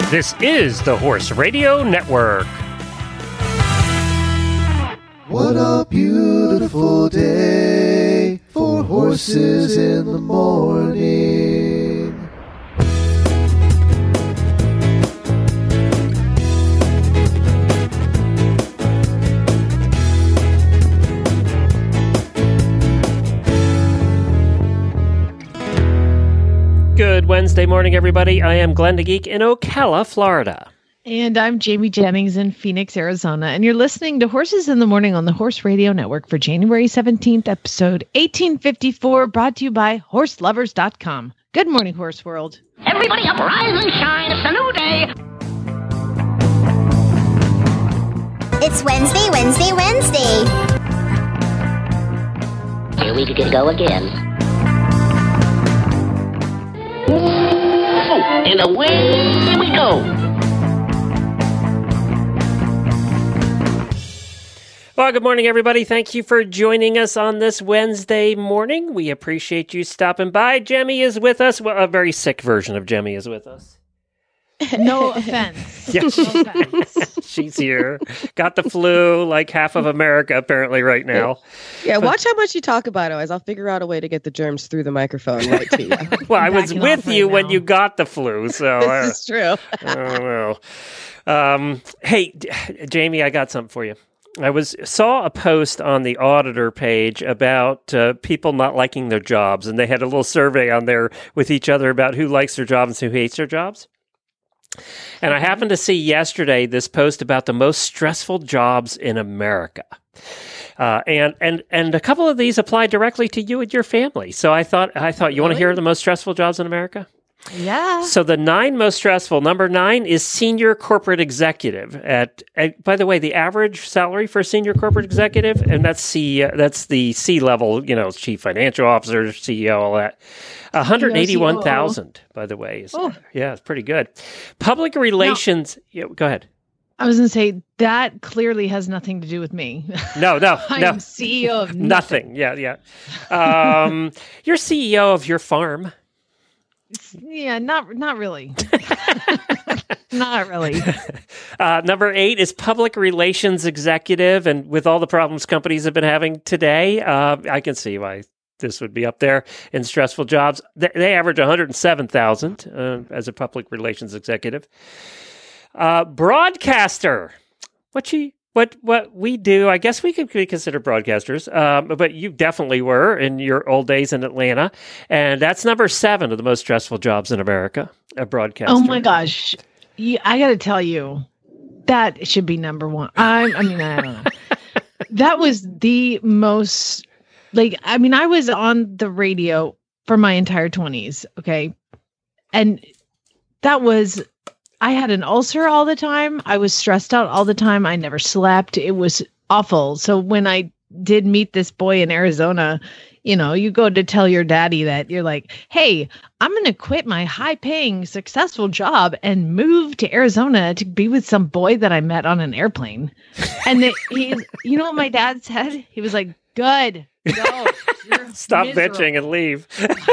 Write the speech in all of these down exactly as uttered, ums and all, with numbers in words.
This is the Horse Radio Network. What a beautiful day for horses in the morning. Good Wednesday morning, everybody. I am Glenn the Geek in Ocala, Florida. And I'm Jamie Jennings in Phoenix, Arizona. And you're listening to Horses in the Morning on the Horse Radio Network for January seventeenth, episode eighteen fifty-four, brought to you by horse lovers dot com. Good morning, Horse World. Everybody up, rise and shine. It's a new day. It's Wednesday, Wednesday, Wednesday. Here we go again. Oh, and away we go. Well, good morning, everybody. Thank you for joining us on this Wednesday morning. We appreciate you stopping by. Jemmy is with us. Well, a very sick version of Jemmy is with us. No offense. Yes. No offense. She's here. Got the flu, like half of America, apparently, right now. Yeah, watch how much you talk about it, as I'll figure out a way to get the germs through the microphone right to you. Well, I was Backing with off right you when now. you got the flu, so uh, This is true. I don't know. Um, hey, D- Jamie, I got something for you. I was saw a post on the auditor page about uh, people not liking their jobs, and they had a little survey on there with each other about who likes their jobs and who hates their jobs. And I happened to see yesterday this post about the most stressful jobs in America. Uh, and, and, and a couple of these apply directly to you and your family. So I thought, I thought, you want to hear the most stressful jobs in America? Yeah. So the nine most stressful, number nine is senior corporate executive. At, at by the way, the average salary for a senior corporate executive, and that's C, uh, that's the C level, you know, chief financial officer, C E O, all that. one hundred eighty-one thousand, by the way. Is, Oh. Yeah, it's pretty good. Public relations. Yeah, go ahead. I was going to say, that clearly has nothing to do with me. No, no, I'm no. C E O of nothing. Nothing. Yeah, yeah. Um, you're C E O of your farm. Yeah, not not really. Not really. Uh, number eight is public relations executive. And with all the problems companies have been having today, uh, I can see why this would be up there in stressful jobs. They, they average one hundred seven thousand uh, as a public relations executive. Uh, broadcaster. What she, what, what we do, I guess we could be considered broadcasters, um, but you definitely were in your old days in Atlanta. And that's number seven of the most stressful jobs in America, a broadcaster. Oh my gosh. You, I got to tell you, that should be number one. I, I mean, I don't know. That was the most, like, I mean, I was on the radio for my entire twenties. Okay. And that was, I had an ulcer all the time. I was stressed out all the time. I never slept. It was awful. So when I did meet this boy in Arizona, you know, you go to tell your daddy that you're like, hey, I'm going to quit my high paying, successful job and move to Arizona to be with some boy that I met on an airplane. And that he, you know what my dad said? He was like, good, go. You're Stop miserable." bitching and leave.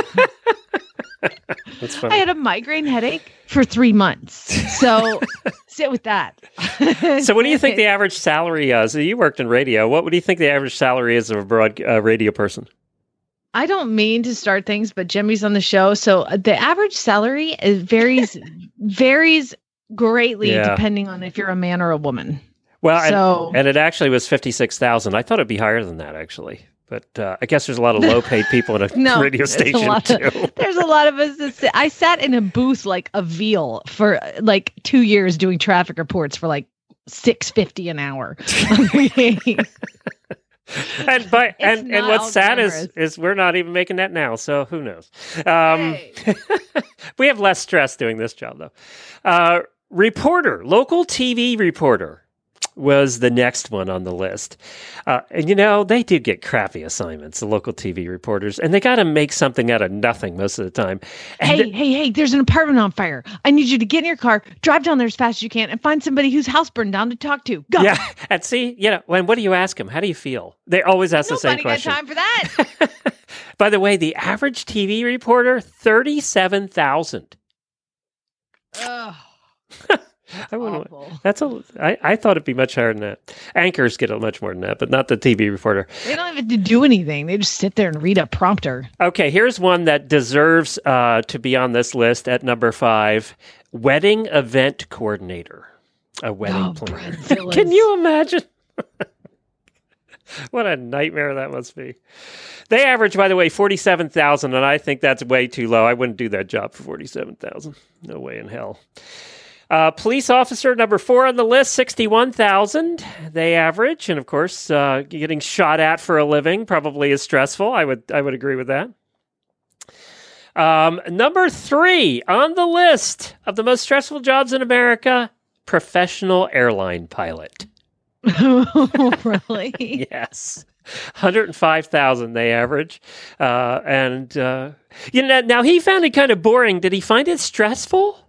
That's funny. I had a migraine headache for three months. So sit with that. So what do you think the average salary is? So you worked in radio. What would you think the average salary is of a broad uh, radio person? I don't mean to start things, but Jimmy's on the show. So uh, the average salary is varies varies greatly Yeah. depending on if you're a man or a woman. Well, and, So- and it actually was fifty-six thousand. I thought it'd be higher than that, actually. But uh, I guess there's a lot of low-paid people in a No, radio there's a station, lot of- too. There's a lot of us that sit, I sat in a booth like a veal for uh, like two years doing traffic reports for like six fifty an hour. And by, and, and not what's all sad is, glamorous. is we're not even making that now, so who knows? Um, Hey. We have less stress doing this job, though. Uh, reporter, local T V reporter was the next one on the list. Uh, and, you know, they do get crappy assignments, the local T V reporters, and they got to make something out of nothing most of the time. And Hey, hey, hey, there's an apartment on fire. I need you to get in your car, drive down there as fast as you can, and find somebody whose house burned down to talk to. Go. Yeah, and see, you know, when what do you ask them? How do you feel? They always ask the same Nobody got question. time for that. By the way, the average T V reporter, thirty-seven thousand. Ugh. I wouldn't. Awful. That's a. I, I thought it'd be much higher than that. Anchors get it much more than that, but not the T V reporter. They don't have to do anything. They just sit there and read a prompter. Okay, here's one that deserves uh, to be on this list at number five: wedding event coordinator, a wedding Oh, planner. Bridezillas. Can you imagine? What a nightmare that must be. They average, by the way, forty-seven thousand, and I think that's way too low. I wouldn't do that job for forty-seven thousand. No way in hell. Uh, police officer number four on the list, sixty-one thousand. They average, and of course, uh, getting shot at for a living probably is stressful. I would, I would agree with that. Um, number three on the list of the most stressful jobs in America: professional airline pilot. Really? Yes. one hundred five thousand they average. Uh, and, uh, you know, now he found it kind of boring. Did he find it stressful?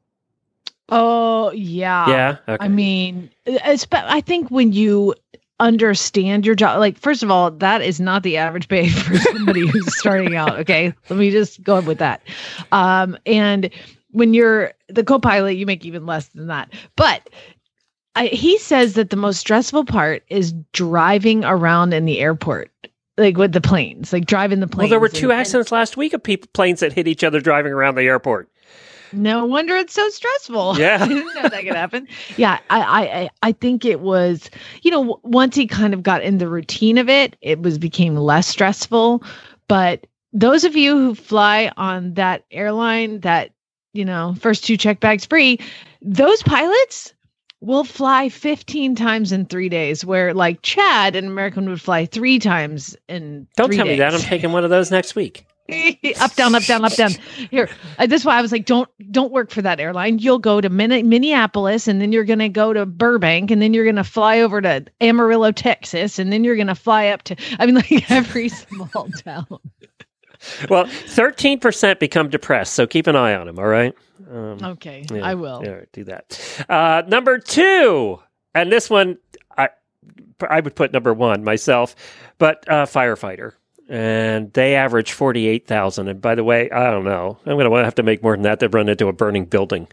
Oh, yeah. Yeah. Okay. I mean, it's, I think when you understand your job, like, first of all, that is not the average pay for somebody who's starting out. Okay. Let me just go with that. Um, and when you're the co-pilot, you make even less than that. But I, he says that the most stressful part is driving around in the airport, like with the planes, like driving the planes. Well, there were two and, accidents last week of people planes that hit each other driving around the airport. No wonder it's so stressful. Yeah. I didn't know that could happen. Yeah, I, I, I think it was, you know, w- once he kind of got in the routine of it, it was became less stressful. But those of you who fly on that airline that, you know, first two check bags free, those pilots will fly fifteen times in three days, where like Chad, an American, would fly three times in Don't three tell me days. that. I'm taking one of those next week. Up, down, up, down, up, down. Here, uh, that's why I was like, don't, don't work for that airline. You'll go to Min- Minneapolis, and then you're going to go to Burbank, and then you're going to fly over to Amarillo, Texas, and then you're going to fly up to, I mean, like every small town. Well, thirteen percent become depressed, so keep an eye on them, all right? Um, Okay, yeah, I will. Yeah, do that. Uh, number two, and this one, I, I would put number one myself, but uh, firefighter. And they average forty-eight thousand. And by the way, I don't know. I'm going to have to make more than that to run into a burning building.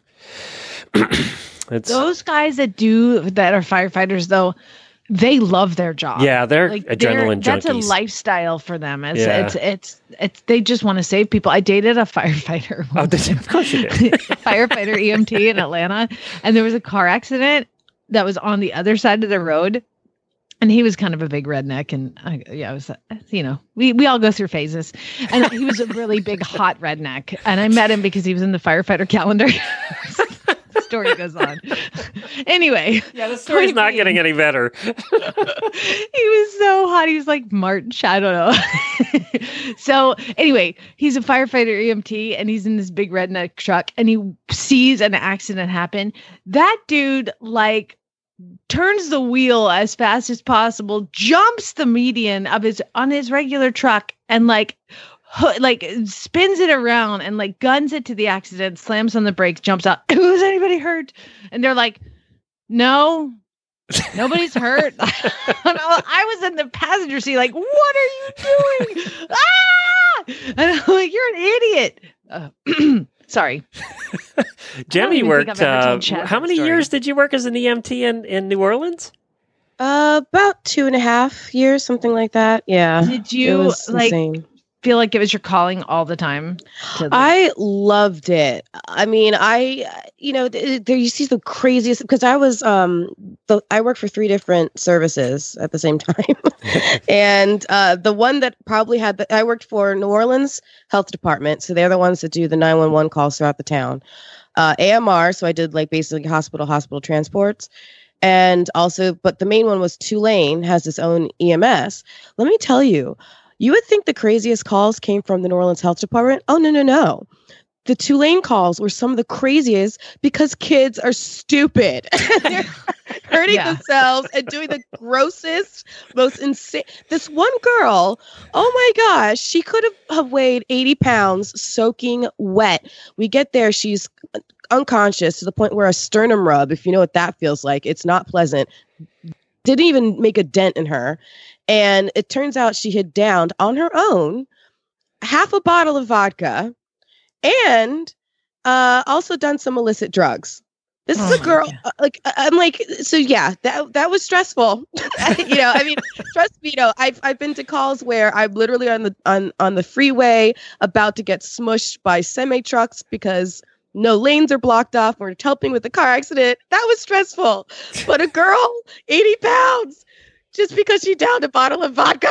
It's, Those guys that do, that are firefighters, though, they love their job. yeah, they're Like adrenaline they're, that's a junkies. lifestyle for them. It's, Yeah. it's, it's, it's, they just want to save people. I dated a firefighter. Oh, did you? Of course you did. Firefighter E M T in Atlanta. And there was a car accident that was on the other side of the road. And he was kind of a big redneck. And I, yeah, I was, uh, you know, we, we all go through phases. And he was a really big, hot redneck. And I met him because he was in the firefighter calendar. The story goes on. Anyway. Yeah, the story's not getting any better. He was so hot. He was like March. I don't know. So anyway, he's a firefighter E M T, and he's in this big redneck truck, and he sees an accident happen. That dude, like, turns the wheel as fast as possible, jumps the median of his on his regular truck, and like ho- like spins it around and like guns it to the accident, slams on the brakes, jumps out. Was anybody hurt? And they're like, no, nobody's hurt. I was in the passenger seat, like, what are you doing? Ah! And I'm like, you're an idiot. Uh, sorry. Jemmy even think worked, I've ever uh, told Chad how that many story. years did you work as an E M T in, in New Orleans? Uh, about two and a half years, something like that. Yeah. Did It you was like insane. feel like it was your calling all the time? to, like- I loved it. I mean, I, you know, th- there you see the craziest, because I was, um, the, I worked for three different services at the same time. And uh, the one that probably had, the, I worked for New Orleans Health Department. So they're the ones that do the nine one one calls throughout the town. Uh, A M R, so I did like basically hospital, hospital transports. And also, but the main one was Tulane, has its own E M S. Let me tell you, you would think the craziest calls came from the New Orleans Health Department. Oh, no, no, no. The Tulane calls were some of the craziest because kids are stupid. They're hurting Yeah. themselves and doing the grossest, most insane. This one girl, oh my gosh, she could have, have weighed eighty pounds soaking wet. We get there, she's unconscious to the point where a sternum rub, if you know what that feels like, it's not pleasant. Didn't even make a dent in her. And it turns out she had downed on her own half a bottle of vodka and uh, also done some illicit drugs. This Oh is a my girl. God. uh, Like I- I'm like, so yeah, that that was stressful. you know, I mean, trust me. You know, I've I've been to calls where I'm literally on the on on the freeway about to get smushed by semi trucks because no lanes are blocked off. We're helping with the car accident. That was stressful. But a girl, eighty pounds, just because she downed a bottle of vodka.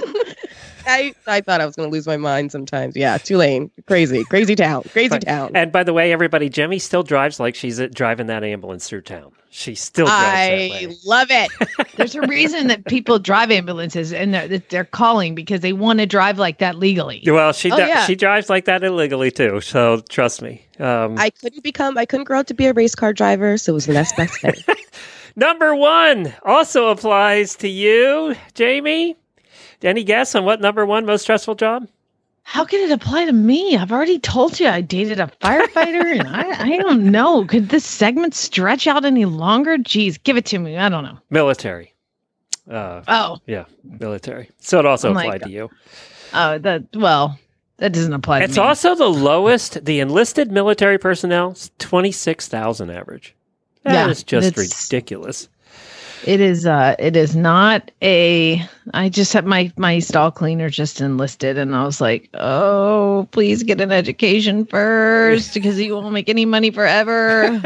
I, I thought I was going to lose my mind sometimes. Yeah, Tulane. Crazy. Crazy town. Crazy Right. town. And by the way, everybody, Jemmy still drives like she's uh, driving that ambulance through town. She still drives that I way. love it. There's a reason that people drive ambulances and they're, that they're calling because they want to drive like that legally. Well, she Oh, do- yeah. she drives like that illegally too. So trust me. Um, I couldn't become, I couldn't grow up to be a race car driver, so it was the next best thing. number one also applies to you, Jamie. Any guess on what number one most stressful job? How can it apply to me? I've already told you I dated a firefighter and I, I don't know. Could this segment stretch out any longer? Geez, give it to me. I don't know. Military. Uh, Oh, yeah, military. So it also Oh my applied God. to you. oh, that, well, that doesn't apply to It's me. also the lowest. The enlisted military personnel, twenty-six thousand average. That Yeah, is just it's- ridiculous. It is uh it is not a I just had my my stall cleaner just enlisted and I was like, "Oh, please get an education first because you won't make any money forever."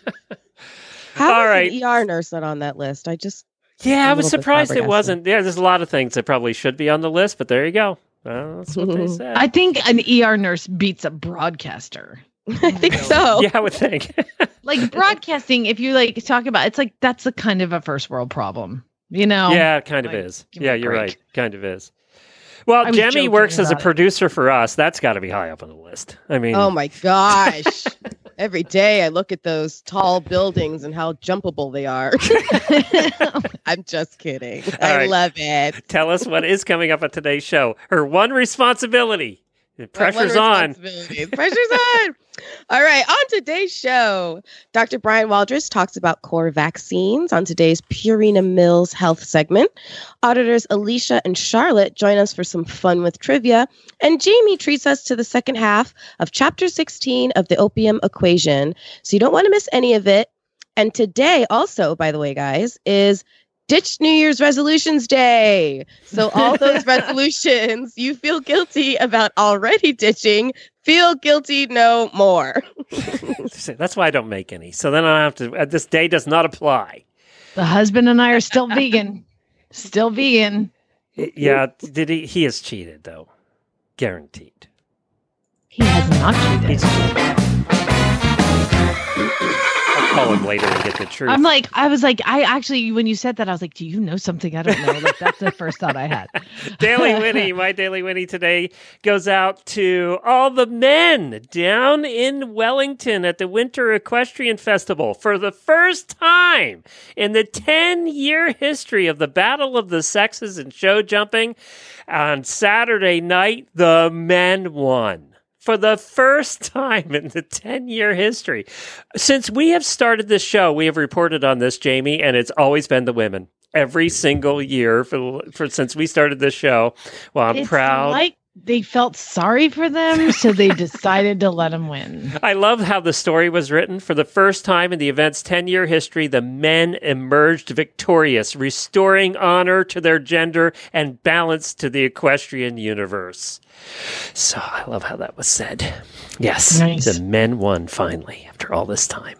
How All is right. an E R nurse not on that list? I just, Yeah, I a was little bit surprised it flabbergasted. wasn't. Yeah, there's a lot of things that probably should be on the list, but there you go. Well, that's what they said. I think an E R nurse beats a broadcaster. I think so. Yeah, I would think. Like broadcasting, if you like talk about it's like that's a kind of a first world problem. You know? Yeah, it kind of Like, is. give me Yeah, a you're break. right. Kind of is. Well, I was Jemmy joking works as a about it. producer for us. That's got to be high up on the list. I mean, Oh my gosh. Every day I look at those tall buildings and how jumpable they are. I'm just kidding. All I right. love it. tell us what is coming up on today's show. Her one responsibility. The pressure's My one on. responsibility. Pressure's on. All right. On today's show, Doctor Brian Waldress talks about core vaccines on today's Purina Mills Health segment. Auditors Alicia and Charlotte join us for some fun with trivia. And Jamie treats us to the second half of chapter sixteen of the Opium Equation. So you don't want to miss any of it. And today also, by the way, guys, is Ditch New Year's Resolutions Day. So all those resolutions you feel guilty about already ditching, feel guilty no more. That's why I don't make any. So then I don't have to. Uh, this day does not apply. The husband and I are still vegan. Still vegan. Yeah, did he? He has cheated though, guaranteed. He has not cheated. He's cheated. I'll call him later and get the truth. I'm like, I was like, I actually, when you said that, I was like, do you know something I don't know? Like, that's the first thought I had. Daily Winnie, my Daily Winnie today goes out to all the men down in Wellington at the Winter Equestrian Festival. For the first time in the ten-year history of the Battle of the Sexes in show jumping, on Saturday night, the men won. For the first time in the ten-year history. Since we have started this show, we have reported on this, Jamie, and it's always been the women. Every single year for, for since we started this show. Well, I'm It's proud. like they felt sorry for them, so they decided to let them win. I love how the story was written. For the first time in the event's ten-year history, the men emerged victorious, restoring honor to their gender and balance to the equestrian universe. So I love how that was said. Yes, Nice. the men won finally after all this time.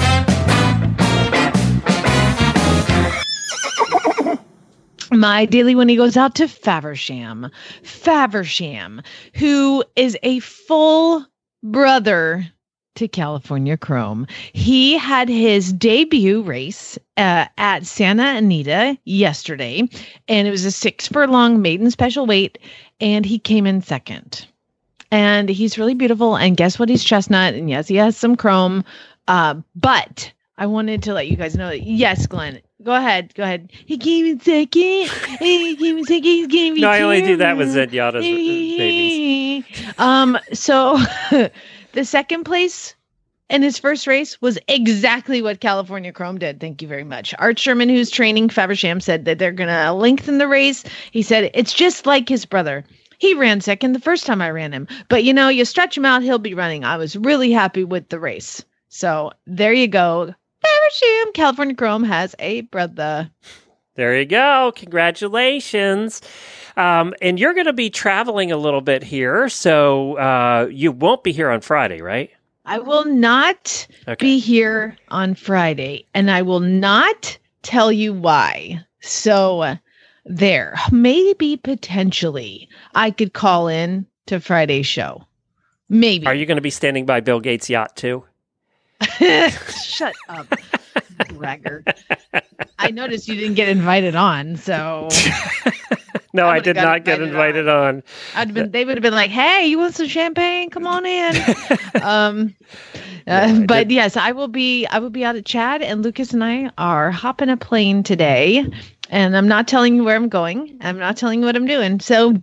My daily winnie goes out to Faversham. Faversham, who is a full brother to California Chrome. He had his debut race uh, at Santa Anita yesterday, and it was a six furlong maiden special weight, and he came in second. And he's really beautiful, and guess what? He's chestnut, and yes, he has some chrome, uh, but I wanted to let you guys know that, yes, Glenn, go ahead, go ahead. He came in second. He came in second. He's going to be No, I only do that with chairman. Zenyatta's babies. Um, so the second place in his first race was exactly what California Chrome did. Thank you very much. Art Sherman, who's training Faversham, said that they're going to lengthen the race. He said it's just like his brother. He ran second the first time I ran him, but you know, you stretch him out, he'll be running. I was really happy with the race. So there you go. Horsham, California Chrome has a brother. There you go. Congratulations. Um, and you're going to be traveling a little bit here, so uh, you won't be here on Friday, right? I will not Okay. be here on Friday, and I will not tell you why. So uh, there, maybe potentially I could call in to Friday's show. Maybe. Are you going to be standing by Bill Gates' yacht too? Shut up, bragger. I noticed you didn't get invited on, so No, I I, would've did got not get invited invited on. I'd been. They would have been like, "Hey, you want some champagne? Come on in." um, No, uh, I but did- yes, I will be. I will be out at Chad, and Lucas and I are hopping a plane today. And I'm not telling you where I'm going. I'm not telling you what I'm doing. So.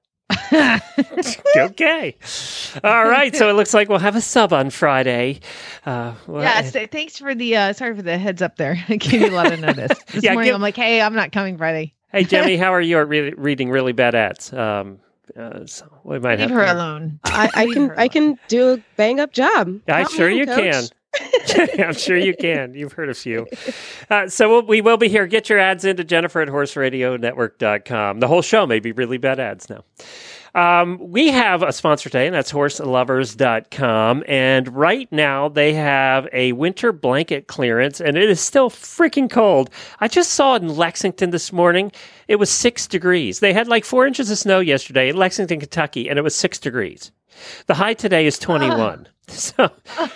Okay. All right. So it looks like we'll have a sub on Friday. Uh, well, Yeah, so thanks for the uh sorry for the heads up there. I gave you a lot of notice. This Yeah, morning give- I'm like, hey, I'm not coming Friday. Hey, Jemmy, how are you at re- reading really bad ads? Um, uh, so we might Leave have her to- alone. I, I Leave can her I can do a bang up job. I'm Count me sure in, you coach. can. I'm sure you can. You've heard a few. Uh, so we'll, we will be here. Get your ads into Jennifer at horse radio network dot com. The whole show may be really bad ads now. Um, we have a sponsor today, and that's horse lovers dot com. And right now they have a winter blanket clearance, and it is still freaking cold. I just saw it in Lexington this morning. It was six degrees. They had like four inches of snow yesterday in Lexington, Kentucky, and it was six degrees. The high today is twenty-one. So,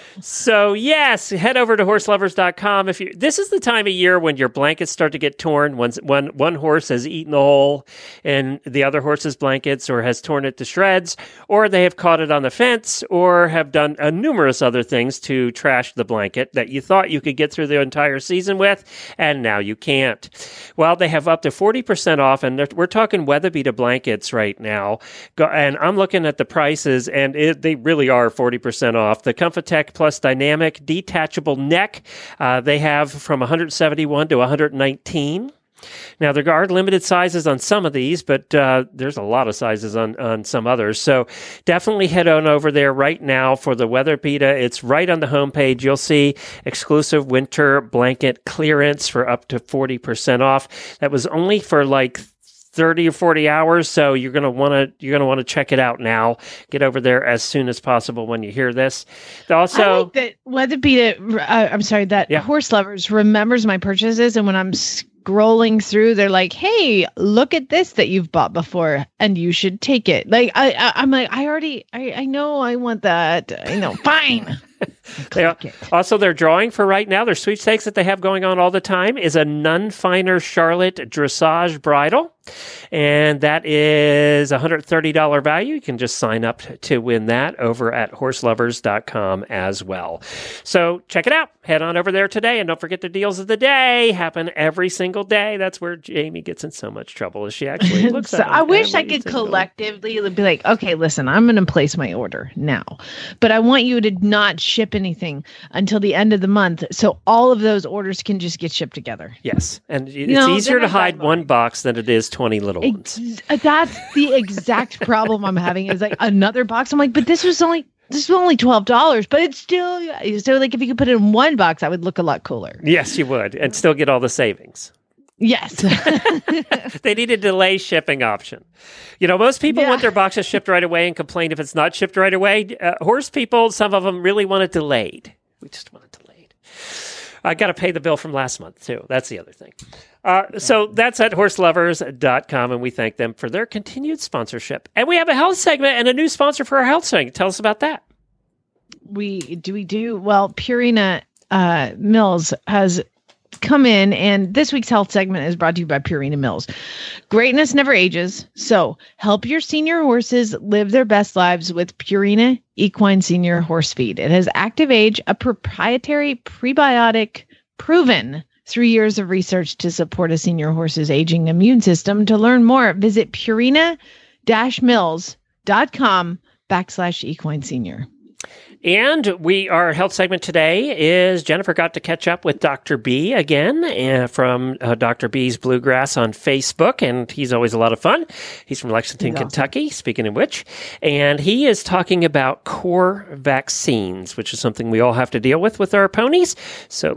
so yes, head over to horse lovers dot com. If you, this is the time of year when your blankets start to get torn. When one one horse has eaten the hole in the other horse's blankets, or has torn it to shreds, or they have caught it on the fence, or have done uh, numerous other things to trash the blanket that you thought you could get through the entire season with, and now you can't. Well, they have up to forty percent off, and they're- we're talking Weatherbeater blankets right now. Go, and I'm looking at the prices, and it, they really are forty percent off. The Comfort Plus Dynamic Detachable Neck, uh, they have from one hundred seventy-one to one hundred nineteen. Now, there are limited sizes on some of these, but uh, there's a lot of sizes on, on some others. So definitely head on over there right now for the Weatherbeater. It's right on the homepage. You'll see exclusive winter blanket clearance for up to forty percent off. That was only for like thirty or forty hours, so you're going to want to you're going to want to check it out now. Get over there as soon as possible when you hear this. Also, I like that Weatherbeater. Uh, I'm sorry, that Yeah. Horse Lovers remembers my purchases, and when I'm scrolling through, they're like, "Hey, look at this that you've bought before, and you should take it." Like I, I I'm like, I already, I, I know, I want that. I know, fine. They are, Click it. also, their drawing for right now, their sweepstakes that they have going on all the time, is a None Finer Charlotte Dressage Bridle. And that is a one hundred thirty dollars value. You can just sign up to win that over at horse lovers dot com as well. So check it out. Head on over there today. And don't forget the deals of the day happen every single day. That's where Jamie gets in so much trouble, is she actually looks So at them I wish I every could single- collectively be like, okay, listen, I'm going to place my order now, but I want you to not ship anything until the end of the month, so all of those orders can just get shipped together. Yes. And it's No, easier then to I hide buy one mine. box than it is twenty little ones. Ex- that's the exact problem I'm having. Is like another box. I'm like, but this was only this was only twelve dollars, but it's still so like if you could put it in one box, I would look a lot cooler. Yes, you would. And still get all the savings. Yes. They need a delay shipping option. You know, most people Yeah. want their boxes shipped right away and complain if it's not shipped right away. Uh, horse people, some of them really want it delayed. We just want it delayed. I got to pay the bill from last month, too. That's the other thing. Uh, so that's at horse lovers dot com, and we thank them for their continued sponsorship. And we have a health segment and a new sponsor for our health segment. Tell us about that. we do we do well. Purina uh, Mills has come in, and this week's health segment is brought to you by Purina Mills. Greatness never ages, so help your senior horses live their best lives with Purina Equine Senior Horse Feed. It has Active Age, a proprietary prebiotic proven through years of research to support a senior horse's aging immune system. To learn more, visit purina-mills.com backslash equine senior. And we, our health segment today is Jennifer got to catch up with Doctor B again uh, from uh, Doctor B's Bluegrass on Facebook, and he's always a lot of fun. He's from Lexington, He's awesome. Kentucky, speaking of which, and he is talking about core vaccines, which is something we all have to deal with with our ponies. So let's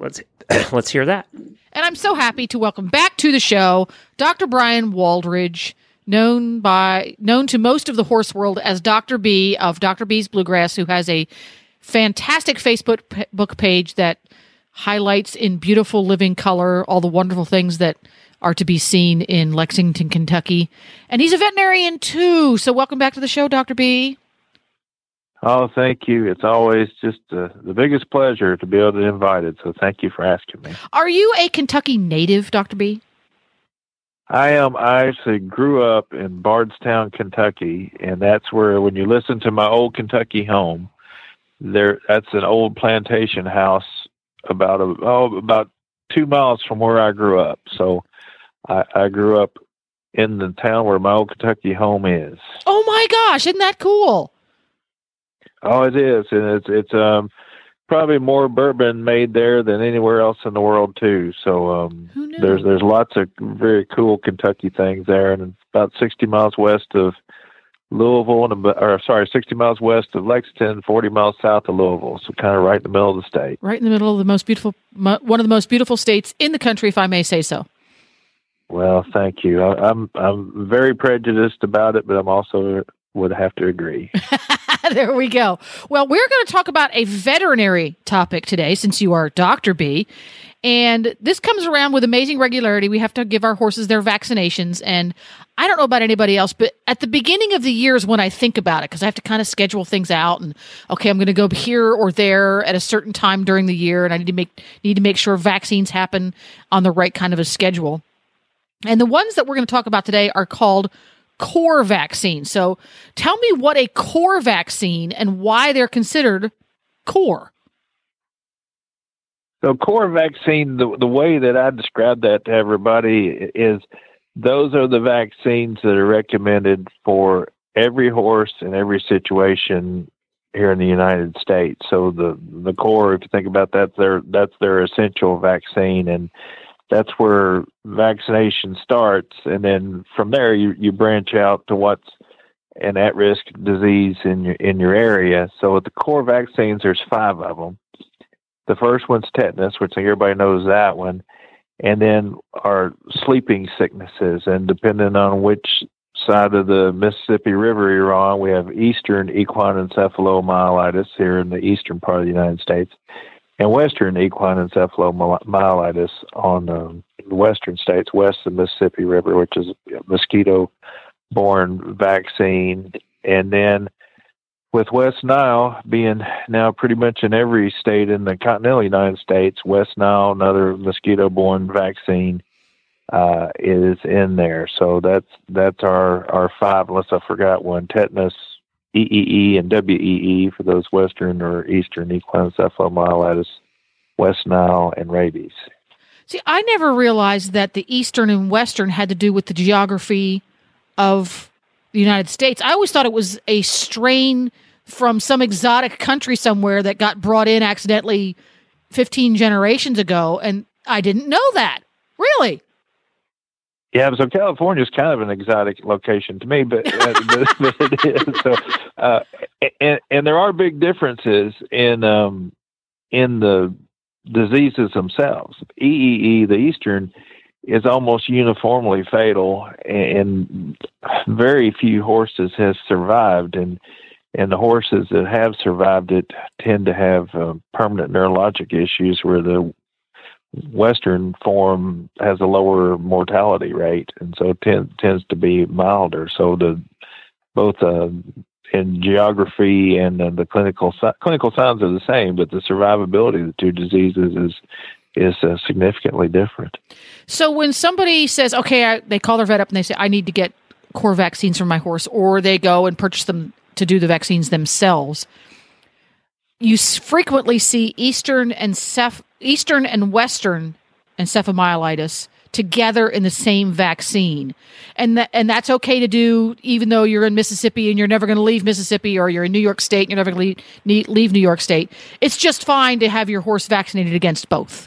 let's hear that. And I'm so happy to welcome back to the show Doctor Brian Waldridge, known by known to most of the horse world as Doctor B of Doctor B's Bluegrass, who has a fantastic Facebook p- book page that highlights in beautiful living color all the wonderful things that are to be seen in Lexington, Kentucky. And he's a veterinarian too. So welcome back to the show, Doctor B. Oh, thank you. It's always just uh, the biggest pleasure to be able to be invited. So thank you for asking me. Are you a Kentucky native, Doctor B? I am. I actually grew up in Bardstown, Kentucky, and that's where, when you listen to my old Kentucky home, there that's an old plantation house about a, oh about two miles from where I grew up. So I, I grew up in the town where my old Kentucky home is. Oh my gosh, isn't that cool? Oh, it is, and it's it's um probably more bourbon made there than anywhere else in the world too. So um, Who knew? there's there's lots of very cool Kentucky things there, and it's about sixty miles west of Louisville, and or sorry, sixty miles west of Lexington, forty miles south of Louisville. So kind of right in the middle of the state. Right in the middle of the most beautiful, mo- one of the most beautiful states in the country, if I may say so. Well, thank you. I, I'm I'm very prejudiced about it, but I'm also would have to agree. There we go. Well, we're going to talk about a veterinary topic today, since you are Doctor B. And this comes around with amazing regularity. We have to give our horses their vaccinations. And I don't know about anybody else, but at the beginning of the year is when I think about it, because I have to kind of schedule things out. And, okay, I'm going to go here or there at a certain time during the year, and I need to make need to make sure vaccines happen on the right kind of a schedule. And the ones that we're going to talk about today are called core vaccines. So tell me what a core vaccine and why they're considered core. So core vaccine, the, the way that I describe that to everybody is those are the vaccines that are recommended for every horse in every situation here in the United States. So the, the core, if you think about that, their, that's their essential vaccine, and that's where vaccination starts. And then from there, you, you branch out to what's an at-risk disease in your, in your area. So with the core vaccines, there's five of them. The first one's tetanus, which everybody knows that one. And then our sleeping sicknesses. And depending on which side of the Mississippi River you're on, we have eastern equine encephalomyelitis here in the eastern part of the United States, and western equine encephalomyelitis on um, the western states, west of the Mississippi River, which is a mosquito-borne vaccine. And then with West Nile being now pretty much in every state in the continental United States, West Nile, another mosquito-borne vaccine, uh, is in there. So that's that's our, our five, unless I forgot one: tetanus, E E E, and W E E for those western or eastern equine encephalomyelitis, West Nile, and rabies. See, I never realized that the eastern and western had to do with the geography of the United States. I always thought it was a strain from some exotic country somewhere that got brought in accidentally fifteen generations ago, and I didn't know that. Really? Yeah, so California is kind of an exotic location to me, but, uh, but, but it is. So, uh, and, and there are big differences in um, in the diseases themselves. E E E, the eastern, is almost uniformly fatal, and very few horses have survived. And and the horses that have survived it tend to have uh, permanent neurologic issues, where the western form has a lower mortality rate, and so it tend, tends to be milder. So the both uh, in geography and uh, the clinical clinical signs are the same, but the survivability of the two diseases is is uh, significantly different. So when somebody says, okay, I, they call their vet up and they say, I need to get core vaccines for my horse, or they go and purchase them to do the vaccines themselves, you frequently see Eastern and ceph- Eastern and Western encephalomyelitis together in the same vaccine. And that, and that's okay to do, even though you're in Mississippi and you're never going to leave Mississippi, or you're in New York State and you're never going to leave New York State. It's just fine to have your horse vaccinated against both.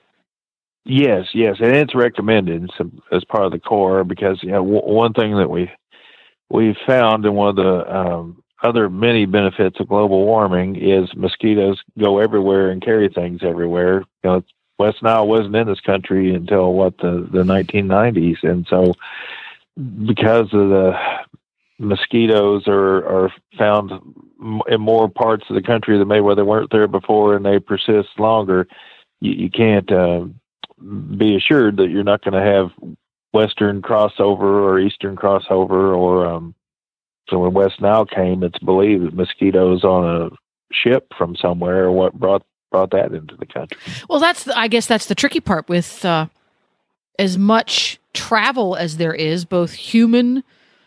Yes, yes, and it's recommended as part of the core, because you know w- one thing that we we found, and one of the um, other many benefits of global warming, is mosquitoes go everywhere and carry things everywhere. You know, West Nile wasn't in this country until what the, the nineteen nineties, and so because of the mosquitoes are are found in more parts of the country than maybe where they weren't there before, and they persist longer, you, you can't uh, be assured that you're not going to have Western crossover or Eastern crossover. Or um, so when West Nile came, it's believed that mosquitoes on a ship from somewhere are what brought brought that into the country. Well, that's the, I guess that's the tricky part with uh, as much travel as there is, both human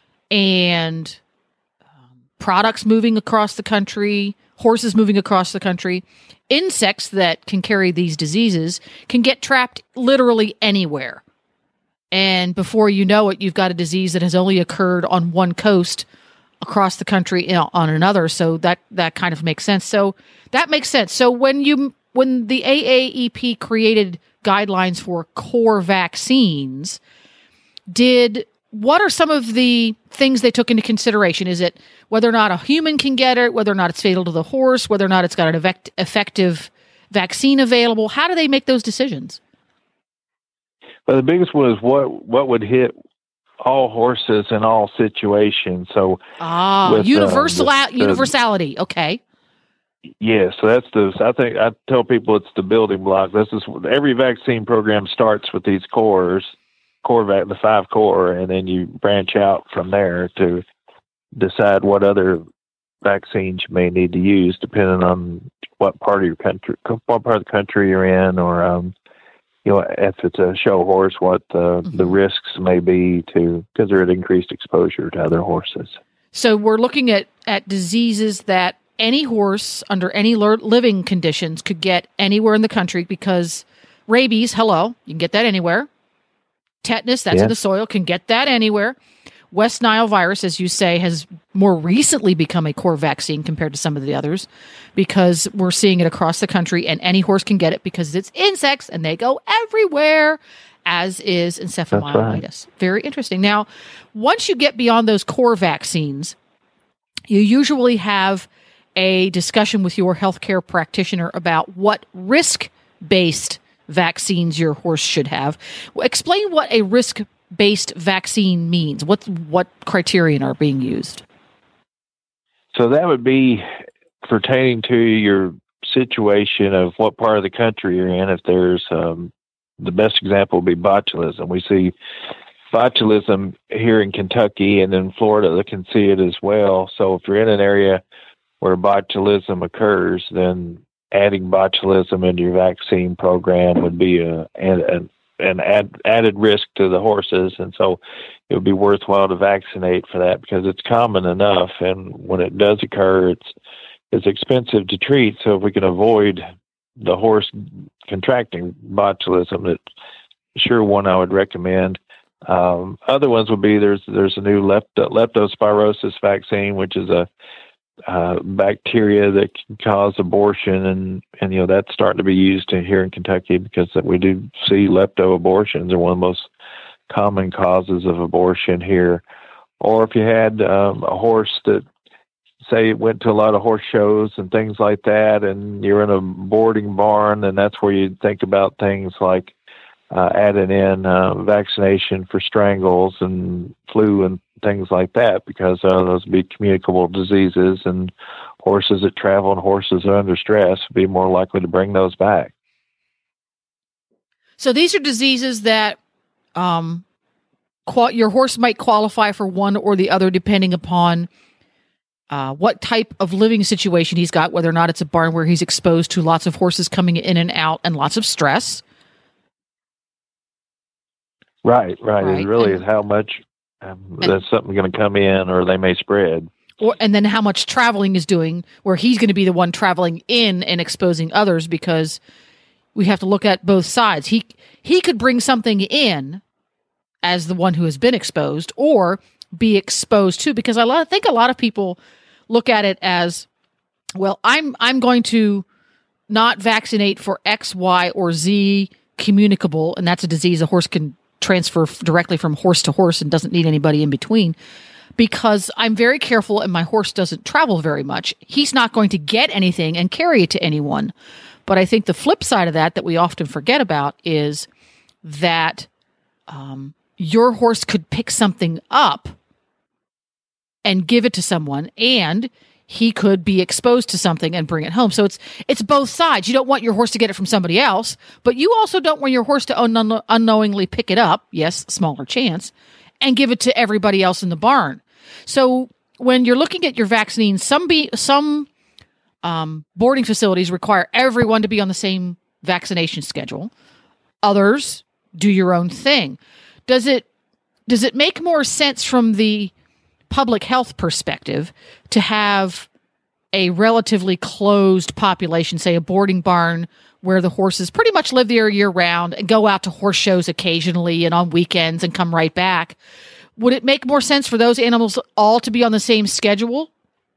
and um, products moving across the country, horses moving across the country, insects that can carry these diseases can get trapped literally anywhere. And before you know it, you've got a disease that has only occurred on one coast across the country, you know, on another. So that, that kind of makes sense. So that makes sense. So when you when the A A E P created guidelines for core vaccines, did what are some of the things they took into consideration? Is it whether or not a human can get it, whether or not it's fatal to the horse, whether or not it's got an effect, effective vaccine available? How do they make those decisions? Well, the biggest one is what what would hit all horses in all situations. So ah, with, universal uh, the, universality. Okay. Yeah, so that's the. I think I tell people it's the building block. This is every vaccine program starts with these cores, core vac, the five core, and then you branch out from there to decide what other vaccines you may need to use, depending on what part of your country, what part of the country you're in, or um, you know, if it's a show horse, what the mm-hmm. the risks may be to because they're at increased exposure to other horses. So we're looking at at diseases that any horse under any living conditions could get anywhere in the country, because rabies, hello, you can get that anywhere. Tetanus, that's yeah. in the soil, can get that anywhere. West Nile virus, as you say, has more recently become a core vaccine compared to some of the others, because we're seeing it across the country, and any horse can get it because it's insects and they go everywhere, as is encephalitis. Right. Very interesting. Now, once you get beyond those core vaccines, you usually have a discussion with your healthcare practitioner about what risk-based vaccines your horse should have. Explain what a risk-based vaccine means. What what criterion are being used? So that would be pertaining to your situation of what part of the country you're in. If there's um, the best example would be botulism. We see botulism here in Kentucky, and in Florida they can see it as well. So if you're in an area where botulism occurs, then adding botulism into your vaccine program would be a, an, an add, added risk to the horses. And so it would be worthwhile to vaccinate for that, because it's common enough. And when it does occur, it's, it's expensive to treat. So if we can avoid the horse contracting botulism, that's sure one I would recommend. Um, other ones would be there's, there's a new lepto, leptospirosis vaccine, which is a Uh, bacteria that can cause abortion, and, and you know that's starting to be used in, here in Kentucky, because we do see lepto abortions are one of the most common causes of abortion here. Or if you had um, a horse that, say, went to a lot of horse shows and things like that, and you're in a boarding barn, then that's where you think about things like uh, adding in uh, vaccination for strangles and flu and things like that, because uh, those would be communicable diseases, and horses that travel and horses that are under stress would be more likely to bring those back. So these are diseases that um, qual- your horse might qualify for one or the other, depending upon uh, what type of living situation he's got, whether or not it's a barn where he's exposed to lots of horses coming in and out and lots of stress. Right, right. right. It really and, is how much um, there's something going to come in, or they may spread. Or, and then how much traveling is doing, where he's going to be the one traveling in and exposing others, because we have to look at both sides. He he could bring something in as the one who has been exposed, or be exposed too, because I think a lot of people look at it as, well, I'm I'm going to not vaccinate for X, Y, or Z communicable, and that's a disease a horse can transfer directly from horse to horse and doesn't need anybody in between, because I'm very careful and my horse doesn't travel very much. He's not going to get anything and carry it to anyone. But I think the flip side of that that we often forget about is that um, your horse could pick something up and give it to someone, and he could be exposed to something and bring it home. So it's it's both sides. You don't want your horse to get it from somebody else, but you also don't want your horse to un- unknowingly pick it up, yes, smaller chance, and give it to everybody else in the barn. So when you're looking at your vaccines, some be some um, boarding facilities require everyone to be on the same vaccination schedule. Others do your own thing. Does it does it make more sense from the public health perspective to have a relatively closed population, say a boarding barn where the horses pretty much live there year round and go out to horse shows occasionally and on weekends and come right back? Would it make more sense for those animals all to be on the same schedule?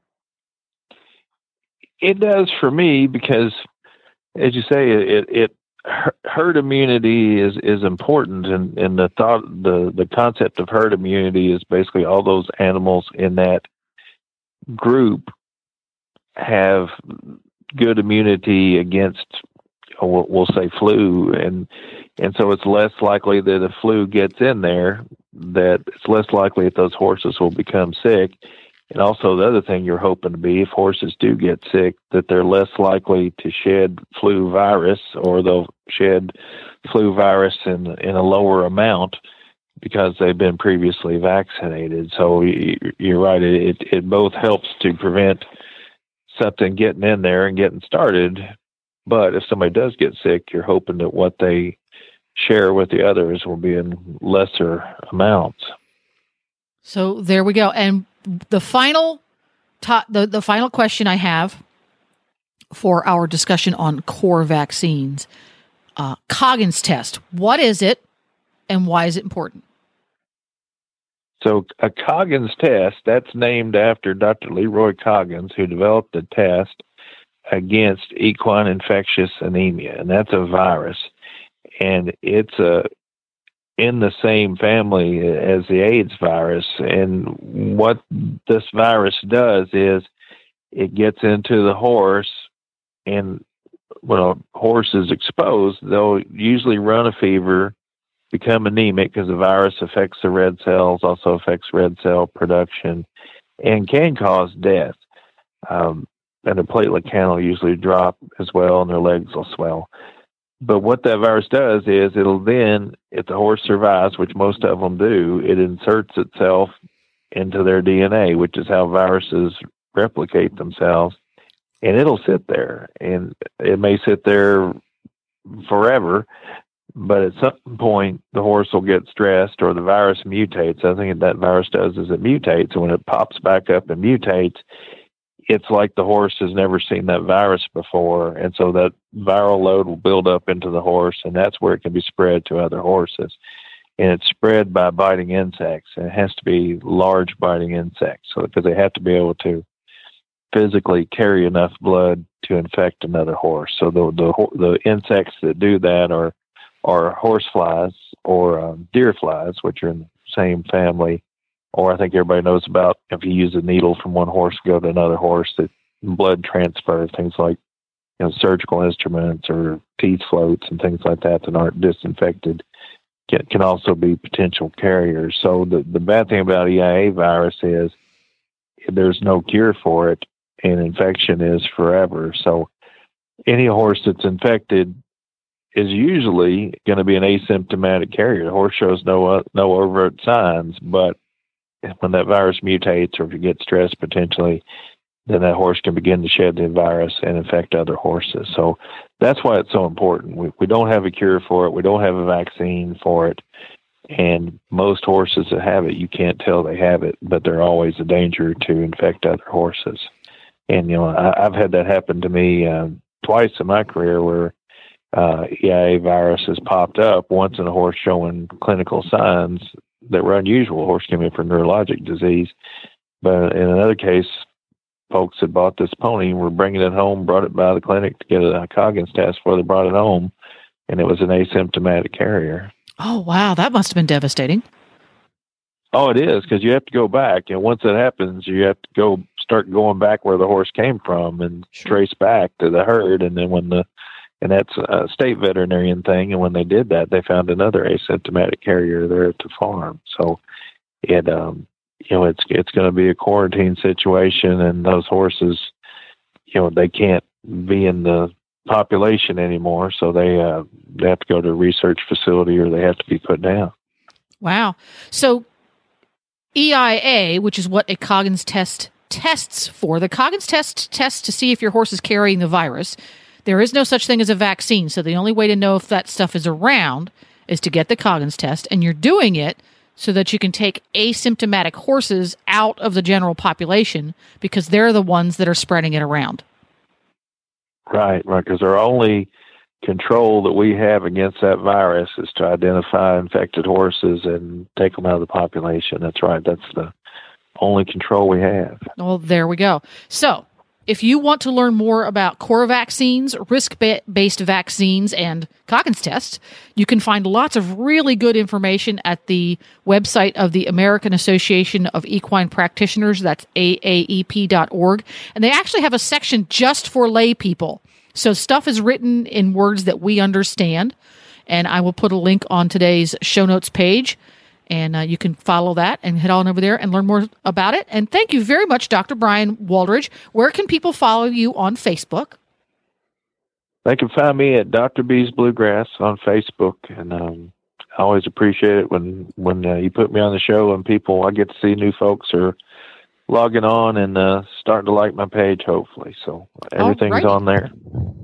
It does for me because, as you say, it, it herd immunity is, is important, and, and the thought, the, the concept of herd immunity is basically all those animals in that group have good immunity against, we'll, we'll say, flu, and and so it's less likely that if flu gets in there, that it's less likely that those horses will become sick. And also the other thing you're hoping to be, if horses do get sick, that they're less likely to shed flu virus, or they'll shed flu virus in in a lower amount because they've been previously vaccinated. So you're right. It, it both helps to prevent something getting in there and getting started. But if somebody does get sick, you're hoping that what they share with the others will be in lesser amounts. So there we go. And the final to- the, the final question I have for our discussion on core vaccines, uh, Coggins test. What is it and why is it important? So a Coggins test, that's named after Doctor Leroy Coggins, who developed a test against equine infectious anemia, and that's a virus. And it's a in the same family as the AIDS virus. And what this virus does is it gets into the horse, and when a horse is exposed, they'll usually run a fever, become anemic because the virus affects the red cells, also affects red cell production, and can cause death. Um, and the platelet count will usually drop as well, and their legs will swell. But what that virus does is it'll then, if the horse survives, which most of them do, it inserts itself into their D N A, which is how viruses replicate themselves. And it'll sit there, and it may sit there forever, but at some point the horse will get stressed or the virus mutates. I think what that virus does is it mutates, and when it pops back up and mutates, it's like the horse has never seen that virus before, and so that viral load will build up into the horse, and that's where it can be spread to other horses. And it's spread by biting insects, and it has to be large biting insects, so because they have to be able to physically carry enough blood to infect another horse. So the the, the insects that do that are are horse flies or um, deer flies, which are in the same family. Or I think everybody knows about if you use a needle from one horse to go to another horse, that blood transfer, things like, you know, surgical instruments or teeth floats and things like that that aren't disinfected can, can also be potential carriers. So the, the bad thing about E I A virus is there's no cure for it, and infection is forever. So any horse that's infected is usually going to be an asymptomatic carrier. The horse shows no uh, no overt signs, but when that virus mutates or if you get stressed potentially, then that horse can begin to shed the virus and infect other horses. So that's why it's so important. We, we don't have a cure for it. We don't have a vaccine for it. And most horses that have it, you can't tell they have it, but they're always a danger to infect other horses. And, you know, I, I've had that happen to me uh, twice in my career where uh, E I A virus has popped up, once in a horse showing clinical signs that were unusual. Horse came in for neurologic disease. But in another case, folks had bought this pony, were bringing it home, brought it by the clinic to get a Coggins test before they brought it home, and it was an asymptomatic carrier. Oh, wow. That must have been devastating. Oh, it is, because you have to go back. And once that happens, you have to go start going back where the horse came from and Sure. trace back to the herd. And then when the and that's a state veterinarian thing. And when they did that, they found another asymptomatic carrier there at the farm. So it, um, you know, it's it's going to be a quarantine situation, and those horses, you know, they can't be in the population anymore, so they uh, they have to go to a research facility or they have to be put down. Wow. So E I A, which is what a Coggins test tests for, the Coggins test tests to see if your horse is carrying the virus. There is no such thing as a vaccine, so the only way to know if that stuff is around is to get the Coggins test, and you're doing it so that you can take asymptomatic horses out of the general population because they're the ones that are spreading it around. Right, right, because our only control that we have against that virus is to identify infected horses and take them out of the population. That's right. That's the only control we have. Well, there we go. So, if you want to learn more about core vaccines, risk-based vaccines, and Coggins tests, you can find lots of really good information at the website of the American Association of Equine Practitioners. That's A A E P dot org. And they actually have a section just for lay people. So stuff is written in words that we understand. And I will put a link on today's show notes page. And uh, you can follow that and head on over there and learn more about it. And thank you very much, Doctor Brian Waldridge. Where can people follow you on Facebook? They can find me at Doctor B's Bluegrass on Facebook. And um, I always appreciate it when, when uh, you put me on the show and people, I get to see new folks are logging on and uh, starting to like my page, hopefully. So everything's right. on there.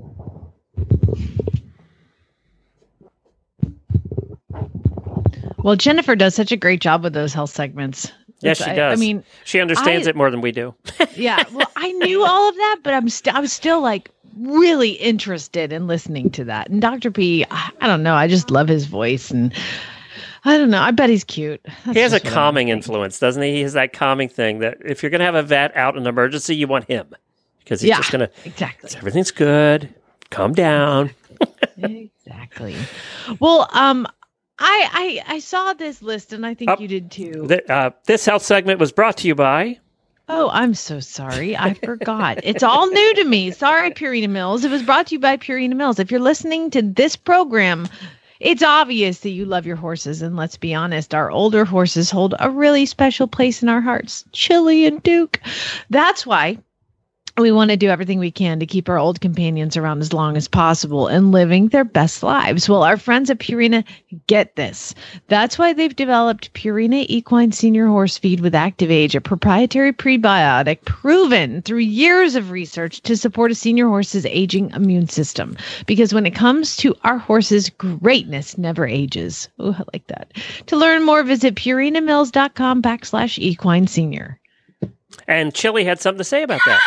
Well, Jennifer does such a great job with those health segments. Yes, she I, does. I mean, she understands I, it more than we do. Yeah. Well, I knew all of that, but I'm still, I was still like really interested in listening to that. And Doctor P, I don't know. I just love his voice, and I don't know. I bet he's cute. That's he has a just what calming I'm influence, doesn't he? He has that calming thing that if you're going to have a vet out in an emergency, you want him because he's Yeah, just going to, exactly. everything's good. Calm down. Exactly. Well, um, I, I I saw this list, and I think Up. you did too. Th- uh, this health segment was brought to you by... Oh, I'm so sorry. I forgot. It's all new to me. Sorry, Purina Mills. It was brought to you by Purina Mills. If you're listening to this program, it's obvious that you love your horses. And let's be honest, our older horses hold a really special place in our hearts. Chili and Duke. That's why we want to do everything we can to keep our old companions around as long as possible and living their best lives. Well, our friends at Purina get this. That's why they've developed Purina Equine Senior Horse Feed with ActiveAge, a proprietary prebiotic proven through years of research to support a senior horse's aging immune system. Because when it comes to our horses, greatness never ages. Oh, I like that. To learn more, visit purinamills.com backslash equine senior. And Chili had something to say about that.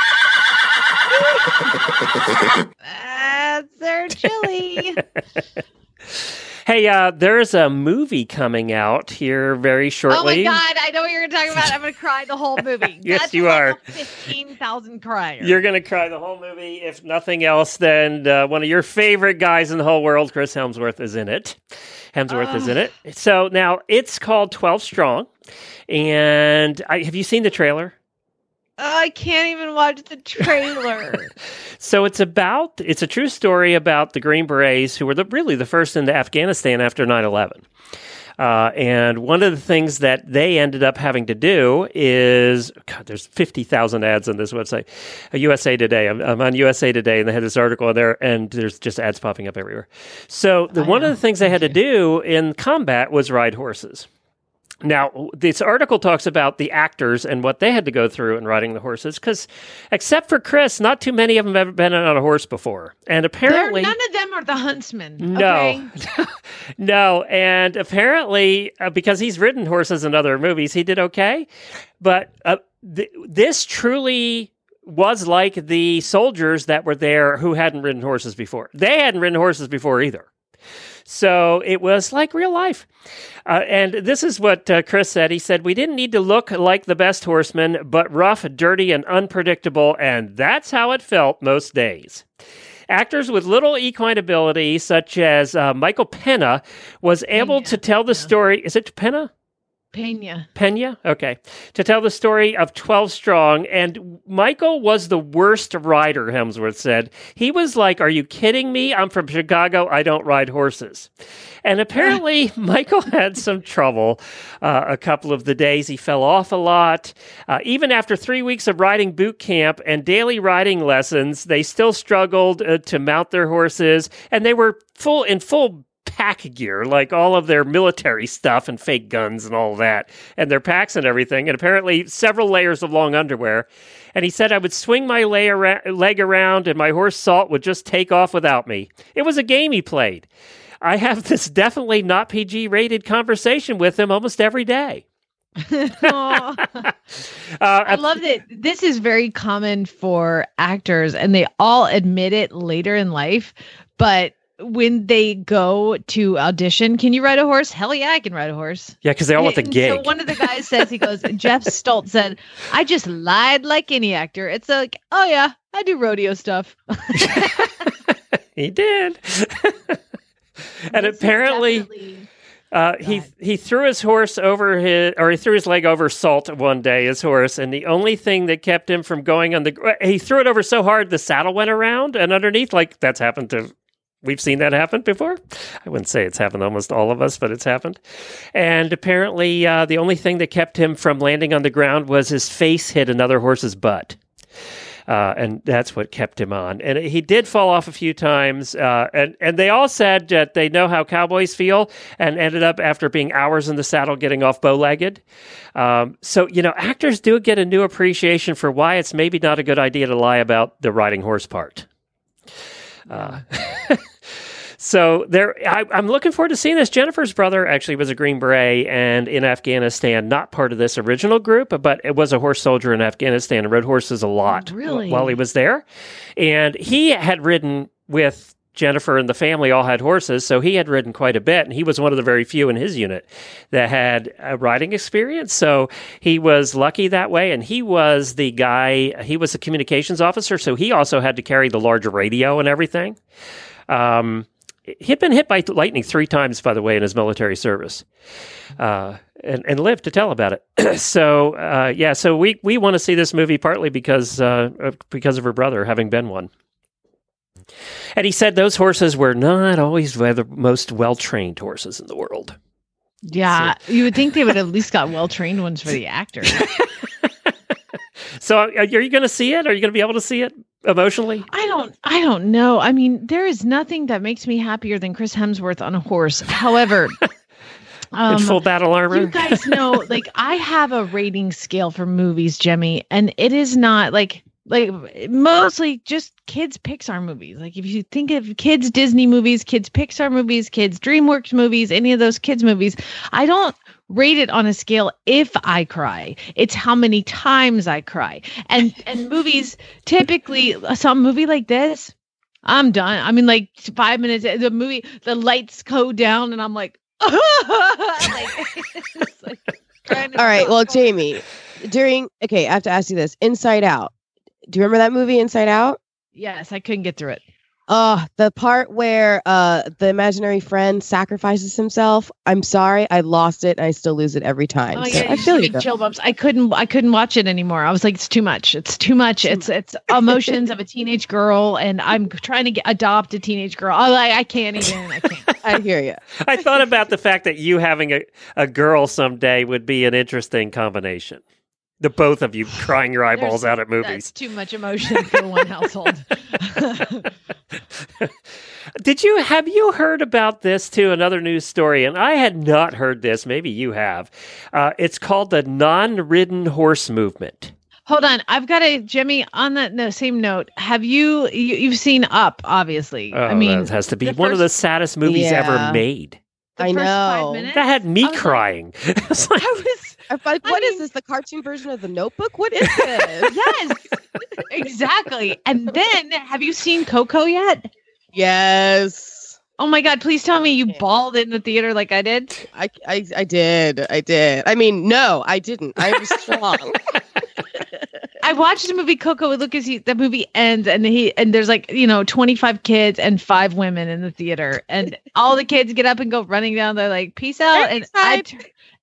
That's their chili. Hey, uh, there's a movie coming out here very shortly. Oh my God, I know what you're going to talk about. I'm going to cry the whole movie. Yes, That's you like are. a fifteen thousand crier. You're going to cry the whole movie. If nothing else, then uh, one of your favorite guys in the whole world, Chris Hemsworth, is in it. Hemsworth uh. is in it. So now it's called twelve Strong. And I, have you seen the trailer? I can't even watch the trailer. So it's about, it's a true story about the Green Berets, who were the, really the first into Afghanistan after nine eleven. Uh, and one of the things that they ended up having to do is, God, there's fifty thousand ads on this website, uh, U S A Today. I'm, I'm on U S A Today, and they had this article in there, and there's just ads popping up everywhere. So the, one know. of the things they had to do in combat was ride horses. Now, this article talks about the actors and what they had to go through in riding the horses, because except for Chris, not too many of them have ever been on a horse before. And apparently... They're, none of them are the huntsmen. No. Okay? No, and apparently, uh, because he's ridden horses in other movies, he did okay. But uh, th- this truly was like the soldiers that were there who hadn't ridden horses before. They hadn't ridden horses before either. So it was like real life. Uh, and this is what uh, Chris said. He said, "We didn't need to look like the best horsemen, but rough, dirty, and unpredictable, and that's how it felt most days." Actors with little equine ability, such as uh, Michael Pena, was able yeah, to tell the yeah. story. Is it Pena? Pena. Pena? Okay. To tell the story of twelve Strong. And Michael was the worst rider, Hemsworth said. He was like, are you kidding me? I'm from Chicago. I don't ride horses. And apparently, Michael had some trouble uh, a couple of the days. He fell off a lot. Uh, even after three weeks of riding boot camp and daily riding lessons, they still struggled uh, to mount their horses. And they were full in full pack gear, like all of their military stuff and fake guns and all that, and their packs and everything, and apparently several layers of long underwear. And he said, I would swing my leg around and my horse Salt would just take off without me. It was a game he played. I have this definitely not P G rated conversation with him almost every day. uh, I love that this is very common for actors, and they all admit it later in life, but when they go to audition, can you ride a horse? Hell yeah, I can ride a horse. Yeah, because they all want the gig. So one of the guys says, he goes, Jeff Stoltz said, I just lied like any actor. It's like, oh yeah, I do rodeo stuff. He did. And this apparently uh, he he threw his horse over his, or he threw his leg over Salt one day, his horse, and the only thing that kept him from going on the, he threw it over so hard the saddle went around and underneath, like that's happened to, we've seen that happen before. I wouldn't say it's happened to almost all of us, but it's happened. And apparently uh, the only thing that kept him from landing on the ground was his face hit another horse's butt. Uh, and that's what kept him on. And he did fall off a few times. Uh, and, and they all said that they know how cowboys feel and ended up, after being hours in the saddle, getting off bow-legged. Um, so, you know, actors do get a new appreciation for why it's maybe not a good idea to lie about the riding horse part. Uh, so there, I, I'm looking forward to seeing this. Jennifer's brother actually was a Green Beret and in Afghanistan, not part of this original group, but it was a horse soldier in Afghanistan and rode horses a lot really? while he was there. And he had ridden with Jennifer, and the family all had horses, so he had ridden quite a bit, and he was one of the very few in his unit that had a riding experience. So he was lucky that way, and he was the guy, he was the communications officer, so he also had to carry the larger radio and everything. Um, he'd been hit by lightning three times, by the way, in his military service, uh, and, and lived to tell about it. so, uh, yeah, so we, we want to see this movie partly because, uh, because of her brother having been one. And he said those horses were not always the most well-trained horses in the world. Yeah, so, you would think they would have at least got well-trained ones for the actors. So are you going to see it? Are you going to be able to see it emotionally? I don't I don't know. I mean, there is nothing that makes me happier than Chris Hemsworth on a horse. However, um, in full battle armor. You guys know, like, I have a rating scale for movies, Jemmy, and it is not like Like mostly just kids Pixar movies. Like if you think of kids Disney movies, kids Pixar movies, kids DreamWorks movies, any of those kids movies, I don't rate it on a scale if I cry. It's how many times I cry. And and movies typically, some movie like this, I'm done. I mean, like five minutes, the movie, the lights go down, and I'm like, like, it's like all right. Well, Jamie, during okay, I have to ask you this: Inside Out. Do you remember that movie, Inside Out? Yes, I couldn't get through it. Oh, the part where uh, the imaginary friend sacrifices himself. I'm sorry, I lost it, and I still lose it every time. Oh, so yeah, I feel you. Chill bumps. I couldn't. I couldn't watch it anymore. I was like, it's too much. It's too much. It's it's emotions of a teenage girl, and I'm trying to get, adopt a teenage girl. Oh, I, I can't even. I can't. I hear you. I thought about the fact that you having a, a girl someday would be an interesting combination. The both of you crying your eyeballs There's, out at movies. That's too much emotion for one household. Did you have you heard about this too? Another news story, and I had not heard this. Maybe you have. Uh, it's called the non-ridden horse movement. Hold on, I've got a Jimmy on that no, same note. Have you, you you've seen Up? Obviously, oh, I mean, that has to be one first, of the saddest movies yeah. ever made. The I first know five minutes, that had me I crying. Like, it's like, I was. Like, what I is mean, this? The cartoon version of The Notebook? What is this? Yes, exactly. And then, have you seen Coco yet? Yes. Oh my God! Please tell me you bawled in the theater like I did. I, I, I did. I did. I mean, no, I didn't. I was strong. I watched the movie Coco. Look, as he the movie ends, and he and there's like you know twenty-five kids and five women in the theater, and all the kids get up and go running down. They're like, "Peace out," and I.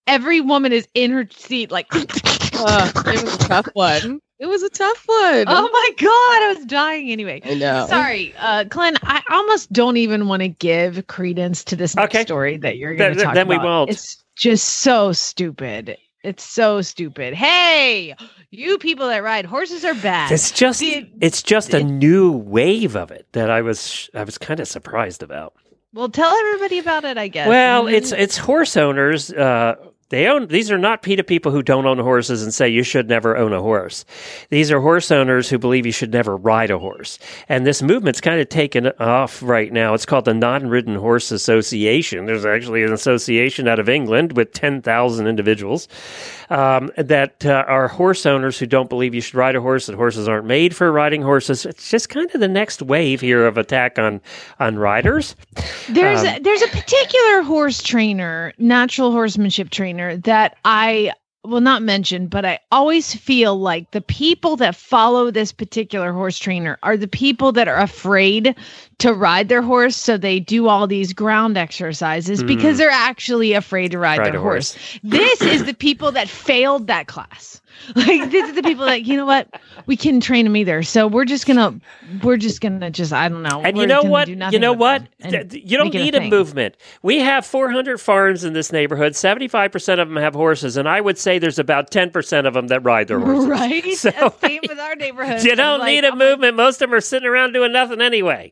every woman is in her seat, like. Uh, it was a tough one. It was a tough one. Oh my God, I was dying anyway. I know. Sorry, uh, Glenn, I almost don't even want to give credence to this next Okay. story that you're going to Then- talk then we about. won't. It's just so stupid. It's so stupid. Hey, you people that ride horses are bad. It's just Did- it's just a new wave of it that I was I was kind of surprised about. Well, tell everybody about it, I guess. Well, And then- it's it's horse owners. Uh, they own these are not PETA people who don't own horses and say you should never own a horse. These are horse owners who believe you should never ride a horse. And this movement's kind of taken off right now. It's called the Non-Ridden Horse Association. There's actually an association out of England with ten thousand individuals um, that uh, are horse owners who don't believe you should ride a horse, that horses aren't made for riding horses. It's just kind of the next wave here of attack on on riders. There's Um, a, there's a particular horse trainer, natural horsemanship trainer that I will not mention, but I always feel like the people that follow this particular horse trainer are the people that are afraid to ride their horse, so they do all these ground exercises because they're actually afraid to ride, Ride their a horse. horse. This is the people that failed that class. Like, this is the people that, you know what, we couldn't train them either. So we're just gonna, we're just gonna just, I don't know. And we're you know gonna what? do You nothing know with what? them and Th- th- You don't make it a need a, thing. movement. We have four hundred farms in this neighborhood. seventy-five percent of them have horses, and I would say there's about ten percent of them that ride their horses. Right? So- Same with our neighborhood. You don't Like, need a I'm like, movement. Most of them are sitting around doing nothing anyway.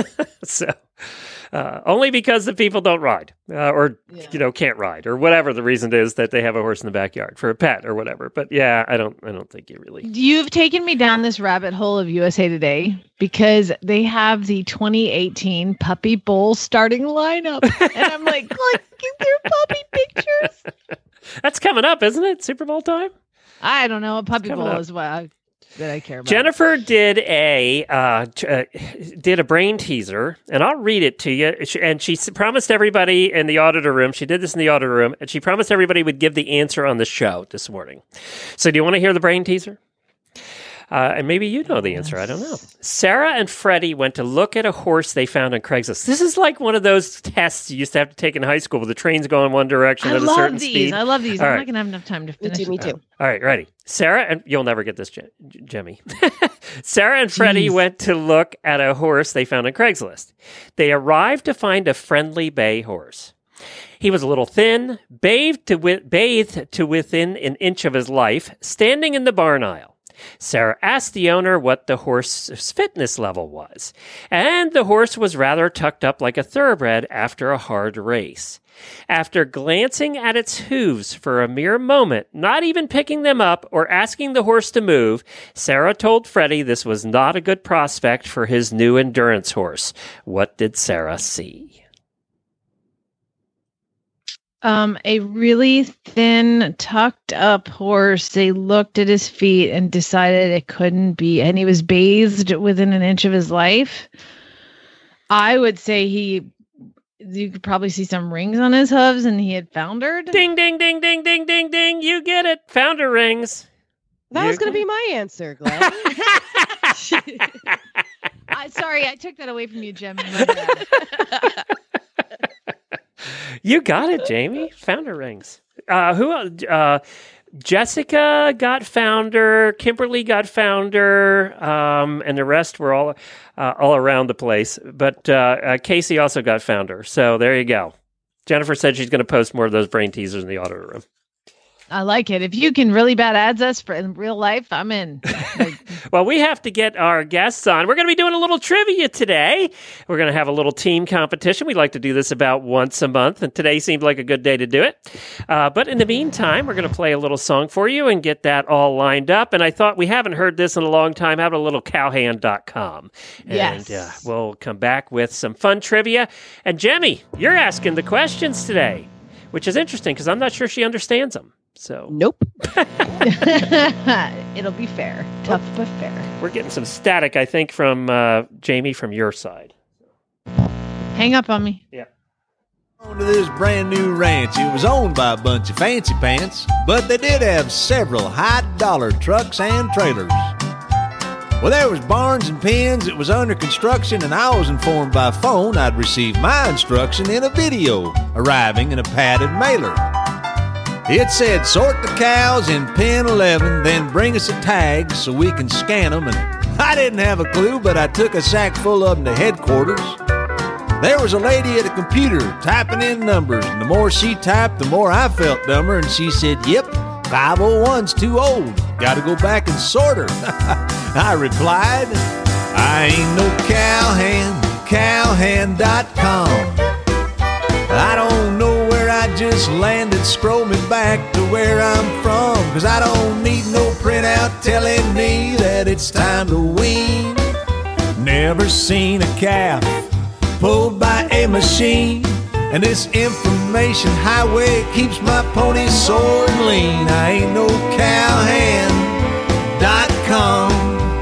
so, uh, only because the people don't ride, uh, or Yeah. you know, can't ride, or whatever the reason is that they have a horse in the backyard for a pet or whatever. But yeah, I don't, I don't think you really. You've taken me down this rabbit hole of U S A Today because they have the twenty eighteen Puppy Bowl starting lineup. And I'm like, look, get their puppy pictures. That's coming up, isn't it? Super Bowl time. I don't know. A Puppy coming Bowl up. is what I, that I care about. Jennifer did a uh, t- uh, did a brain teaser, and I'll read it to you. She- And she s- promised everybody in the auditor room. She did this in the auditor room, and she promised everybody would give the answer on the show this morning. So, do you want to hear the brain teaser? Uh, and maybe you know the answer. I don't know. Sarah and Freddie went to look at a horse they found on Craigslist. This is like one of those tests you used to have to take in high school where the trains go in one direction I at a love certain these. speed. I love these. All I'm right. not going to have enough time to Me finish. too, me too. All right, ready. Sarah, and you'll never get this, J- J- Jemmy. Sarah and Freddie Jeez. went to look at a horse they found on Craigslist. They arrived to find a friendly bay horse. He was a little thin, bathed to, wi- bathed to within an inch of his life, standing in the barn aisle. Sarah asked the owner what the horse's fitness level was, and the horse was rather tucked up like a thoroughbred after a hard race. After glancing at its hooves for a mere moment, not even picking them up or asking the horse to move, Sarah told Freddie this was not a good prospect for his new endurance horse. What did Sarah see? Um, a really thin, tucked up horse. They looked at his feet and decided it couldn't be, and he was bathed within an inch of his life. I would say he, you could probably see some rings on his hooves, and he had foundered. Ding, ding, ding, ding, ding, ding, ding. You get it. Founder rings. That You was going to can- be my answer, Glenn. I, sorry, I took that away from you, Jim. My bad. You got it, Jamie. Founder rings. Uh, who else? Uh, Jessica got founder. Kimberly got founder. Um, and the rest were all uh, all around the place. But uh, uh, Casey also got founder. So there you go. Jennifer said she's going to post more of those brain teasers in the auditor room. I like it. If you can really bad ads us for in real life, I'm in. Like, Well, we have to get our guests on. We're going to be doing a little trivia today. We're going to have a little team competition. We like to do this about once a month, and today seemed like a good day to do it. Uh, but in the meantime, we're going to play a little song for you and get that all lined up. And I thought we haven't heard this in a long time. How about a little cowhand dot com? Yes. And uh, we'll come back with some fun trivia. And Jemmy, you're asking the questions today, which is interesting because I'm not sure she understands them. So Nope. it'll be fair. Tough but fair. we're getting some static, I think, from uh, Jamie from your side. Hang up on me. On to this brand new ranch. It was owned by a bunch of fancy pants, but they did have several high dollar trucks and trailers. Well, there was barns and pens. It was under construction, and I was informed by phone I'd receive my instruction in a video arriving in a padded mailer. It said, sort the cows in pen eleven, then bring us a tag so we can scan them. And I didn't have a clue, but I took a sack full of them to headquarters. There was a lady at a computer typing in numbers, and the more she typed, the more I felt dumber. And she said, yep, five oh one's too old. Gotta go back and sort her. I replied, I ain't no cowhand, cowhand dot com. I don't know where I just landed, scroll me back to where I'm from. Cause I don't need no printout telling me that it's time to wean. Never seen a calf pulled by a machine, and this information highway keeps my pony sore and lean. I ain't no cowhand dot com.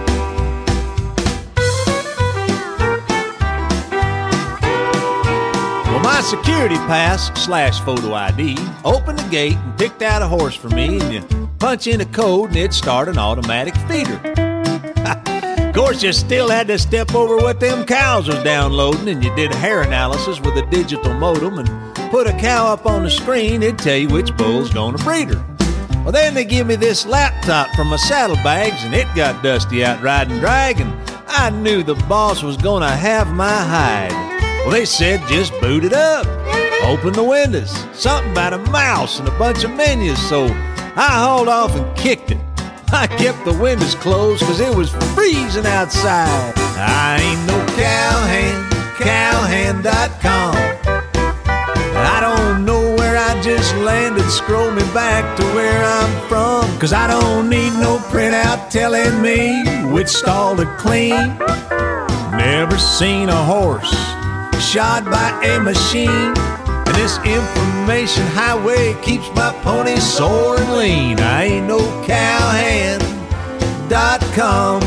Well, my security pass slash photo I D opened the gate and picked out a horse for me, and you punch in a code and it start an automatic feeder. Of course, you still had to step over what them cows was downloading, and you did hair analysis with a digital modem and put a cow up on the screen, it'd tell you which bull's gonna breed her. Well, then they give me this laptop from my saddlebags, and it got dusty out riding drag, and I knew the boss was gonna have my hide. Well, they said just boot it up, open the windows, something about a mouse and a bunch of menus, so I hauled off and kicked it. I kept the windows closed cause it was freezing outside. I ain't no cowhand, cowhand dot com. I don't know where I just landed, scroll me back to where I'm from. Cause I don't need no printout telling me which stall to clean. Never seen a horse shod by a machine, and this information highway keeps my pony sore and lean. I ain't no cowhand dot com.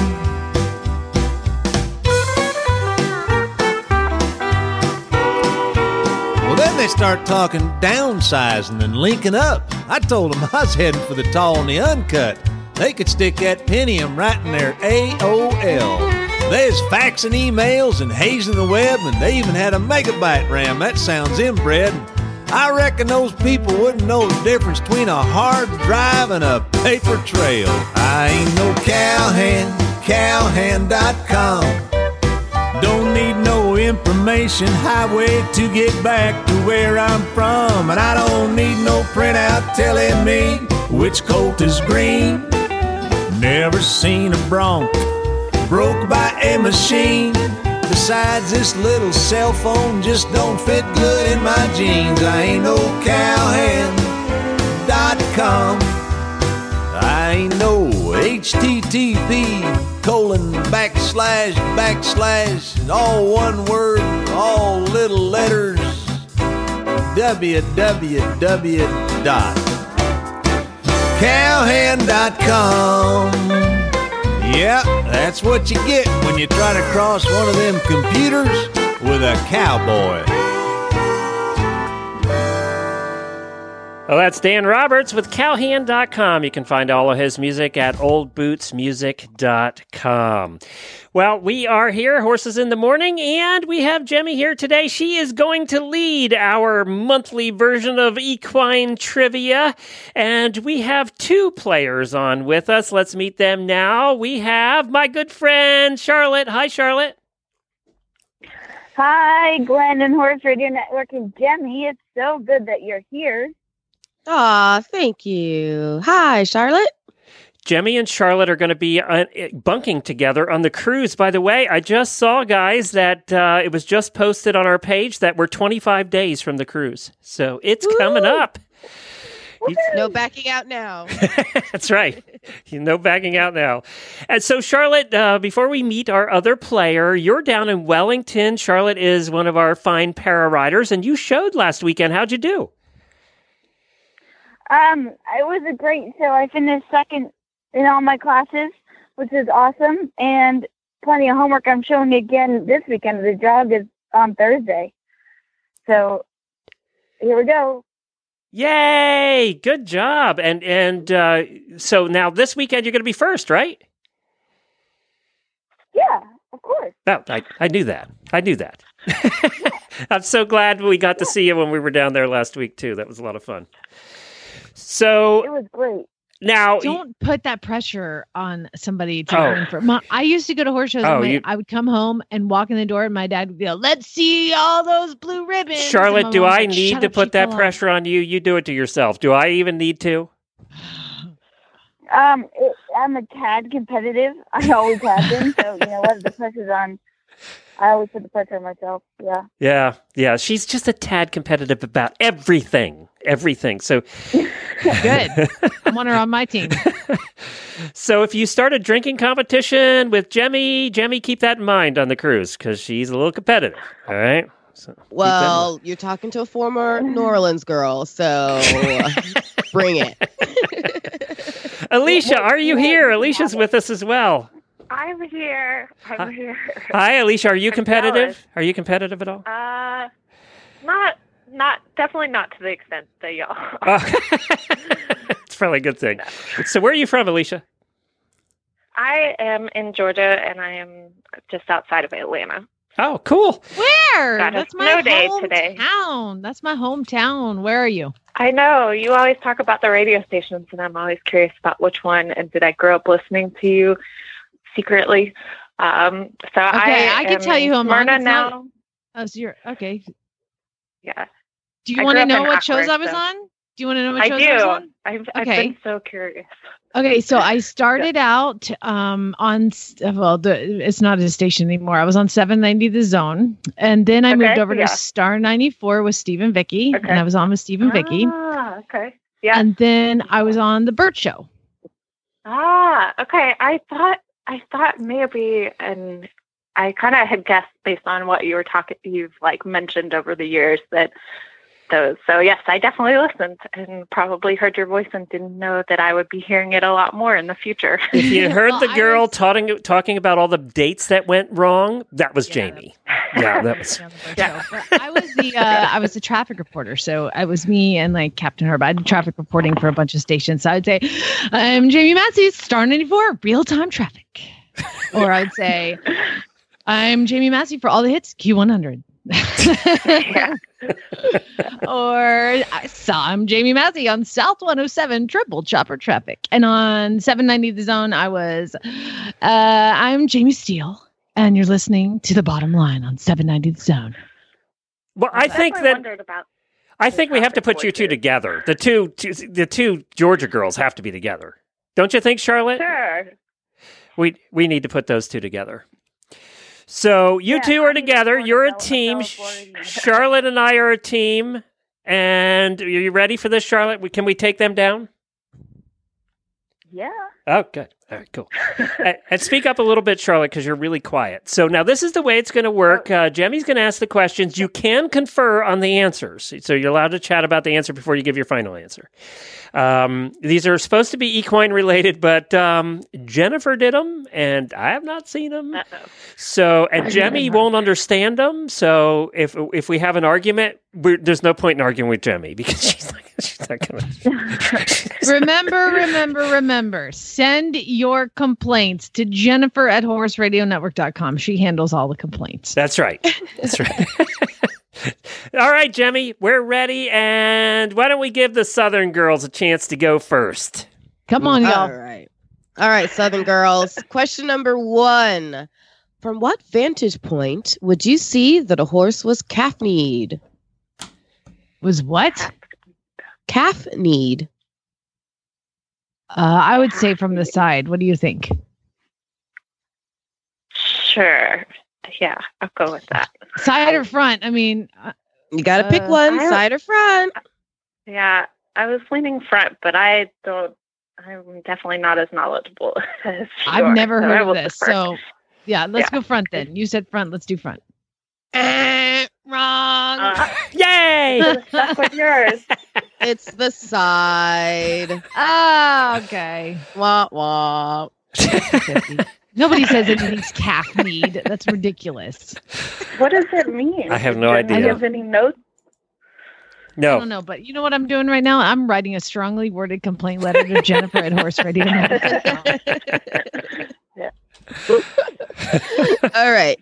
Well, then they start talking downsizing and linking up. I told them I was heading for the tall and the uncut. They could stick that Pentium right in their A O L. There's faxing emails and hazing the web, and they even had a megabyte RAM. That sounds inbred. I reckon those people wouldn't know the difference between a hard drive and a paper trail. I ain't no cowhand, cowhand dot com. Don't need no information highway to get back to where I'm from. And I don't need no printout telling me which colt is green. Never seen a bronc broke by a machine. Besides, this little cell phone just don't fit good in my jeans. I ain't no cowhand dot com. I ain't no H T T P colon backslash backslash, all one word, all little letters, www dot cowhand dot com. Yeah, that's what you get when you try to cross one of them computers with a cowboy. Well, that's Dan Roberts with cowhand dot com. You can find all of his music at old boots music dot com. Well, we are here, Horses in the Morning, and we have Jemmy here today. She is going to lead our monthly version of Equine Trivia, and we have two players on with us. Let's meet them now. We have my good friend, Charlotte. Hi, Charlotte. Hi, Glenn and Horse Radio Network and Jemmy. It's so good that you're here. Aw, thank you. Hi, Charlotte. Jemmy and Charlotte are going to be uh, bunking together on the cruise. By the way, I just saw, guys, that uh, it was just posted on our page that we're twenty-five days from the cruise. So it's Woo! coming up. No backing out now. That's right. No backing out now. And so, Charlotte, uh, before we meet our other player, you're down in Wellington. Charlotte is one of our fine para riders, and you showed last weekend. How'd you do? Um, it was a great show. I finished second in all my classes, which is awesome, and plenty of homework. I'm showing again this weekend. The jog is on Thursday. So here we go. Yay! Good job. And and uh, so now this weekend you're going to be first, right? Yeah, of course. Oh, I, I knew that. I knew that. I'm so glad we got to see you when we were down there last week, too. That was a lot of fun. So It was great. now, Don't put that pressure on somebody to Oh. go in for. Mom, I used to go to horse shows. Oh, and my- you- I would come home and walk in the door, and my dad would go, "Let's see all those blue ribbons." And Charlotte, my do mom's I like, need "Shut to up, put keep that along." pressure on you? You do it to yourself. Do I even need to? Um, it, I'm a tad competitive. I always have been. So you know what? The pressure's on. I always put the pressure on myself. Yeah. Yeah, yeah. She's just a tad competitive about everything, everything. So, Good. I want her on my team. so if you start a drinking competition with Jemmy, Jemmy, keep that in mind on the cruise because she's a little competitive. All right. So, keep that in mind. Well, you're talking to a former New Orleans girl, so bring it. Alicia, are you here? Alicia's with us as well. I'm here. I'm Hi. here. Hi, Alicia. Are you I'm competitive? jealous. Are you competitive at all? Uh, not, not definitely not to the extent that y'all. Oh. It's probably a good thing. So, where are you from, Alicia? I am in Georgia, and I am just outside of Atlanta. Oh, cool. Where? Got a That's my snow day today. hometown. That's my hometown. Where are you? I know you always talk about the radio stations, and I'm always curious about which one. And did I grow up listening to you secretly? Um, so Okay, I, I can am tell you who in I'm on. Smyrna It's not- now. Oh, so you're okay. Yeah, Do you I want to grew up know in what shows Akron, I was so- on? Do you want to know what I shows I was do. on? I've, I've Okay. been so curious. Okay, so I started out um, on s- well, the, it's not a station anymore. I was on seven ninety The Zone, and then I Okay, moved over yeah. to Star ninety-four with Steve and Vicky, Okay. and I was on with Steve and Vicky, Ah, okay. Yeah. and then I was on the Burt Show. Ah, okay. I thought I thought maybe, and I kind of had guessed based on what you were talking, you've like mentioned over the years that those. So yes, I definitely listened and probably heard your voice and didn't know that I would be hearing it a lot more in the future. If you heard Well, the I girl was- talking talking about all the dates that went wrong, that was Yeah, Jamie. Yeah, that was. on the Burt Show. But I was the uh, I was the traffic reporter, so it was me and like Captain Herb. I did traffic reporting for a bunch of stations. So I'd say, "I'm Jamie Massey, Star ninety-four, real time traffic," or I'd say, "I'm Jamie Massey for all the hits, Q one hundred." Yeah. Or I saw I'm Jamie Massey on South one oh seven triple chopper traffic, and on seven ninety The Zone I was uh, I'm Jamie Steele, and you're listening to The Bottom Line on seven ninety The Zone. Well, I think Definitely that wondered about. I think we have to traffic put you two voices. together. The two, two, the two Georgia girls have to be together. Don't you think, Charlotte? Sure. We we need to put those two together. So you Yeah, two I are need to together. go to You're a Bella- team. Bella Sh- Florida. Charlotte and I are a team. And are you ready for this, Charlotte? We, can we take them down? Yeah. Oh, good. All right, cool. and, and speak up a little bit, Charlotte, because you're really quiet. So now this is the way it's going to work. Uh, Jemmy's going to ask the questions. You can confer on the answers. So you're allowed to chat about the answer before you give your final answer. Um, these are supposed to be equine related, but um, Jennifer did them, and I have not seen them. Uh-oh. So, and Jemmy won't understand them. So if if we have an argument, we're, there's no point in arguing with Jemmy because she's not, she's not going to. Remember, remember, remember. Send your complaints to Jennifer at horse radio network dot com. She handles all the complaints. That's right. That's right. All right, Jemmy, we're ready. And why don't we give the Southern girls a chance to go first? Come on, All y'all. right. All right, Southern girls. Question number one. From what vantage point would you see that a horse was calf-kneed? Was what? Calf-kneed. Uh, I would say from the side. What do you think? Sure. Yeah, I'll go with that. Side or front? I mean, uh, You got to pick Uh, one, I- side or front. Yeah, I was leaning front, but I don't. I'm definitely not as knowledgeable as I've you are, never so heard I of will this. defer. So, yeah, let's Yeah. go front then. You said front. Let's do front. Eh, wrong. Uh, Yay! stuck with yours. It's the side. Ah, okay. Wah, wah. Nobody says anything's calf need. That's ridiculous. What does it mean? I have no Does it idea. Give any notes? I don't No. know, but you know what I'm doing right now? I'm writing a strongly worded complaint letter to Jennifer at horse radio network dot com. All right.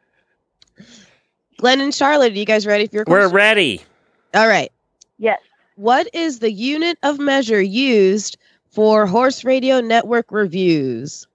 Glenn and Charlotte, are you guys ready for your We're question? ready. All right. Yes. What is the unit of measure used for Horse Radio Network reviews?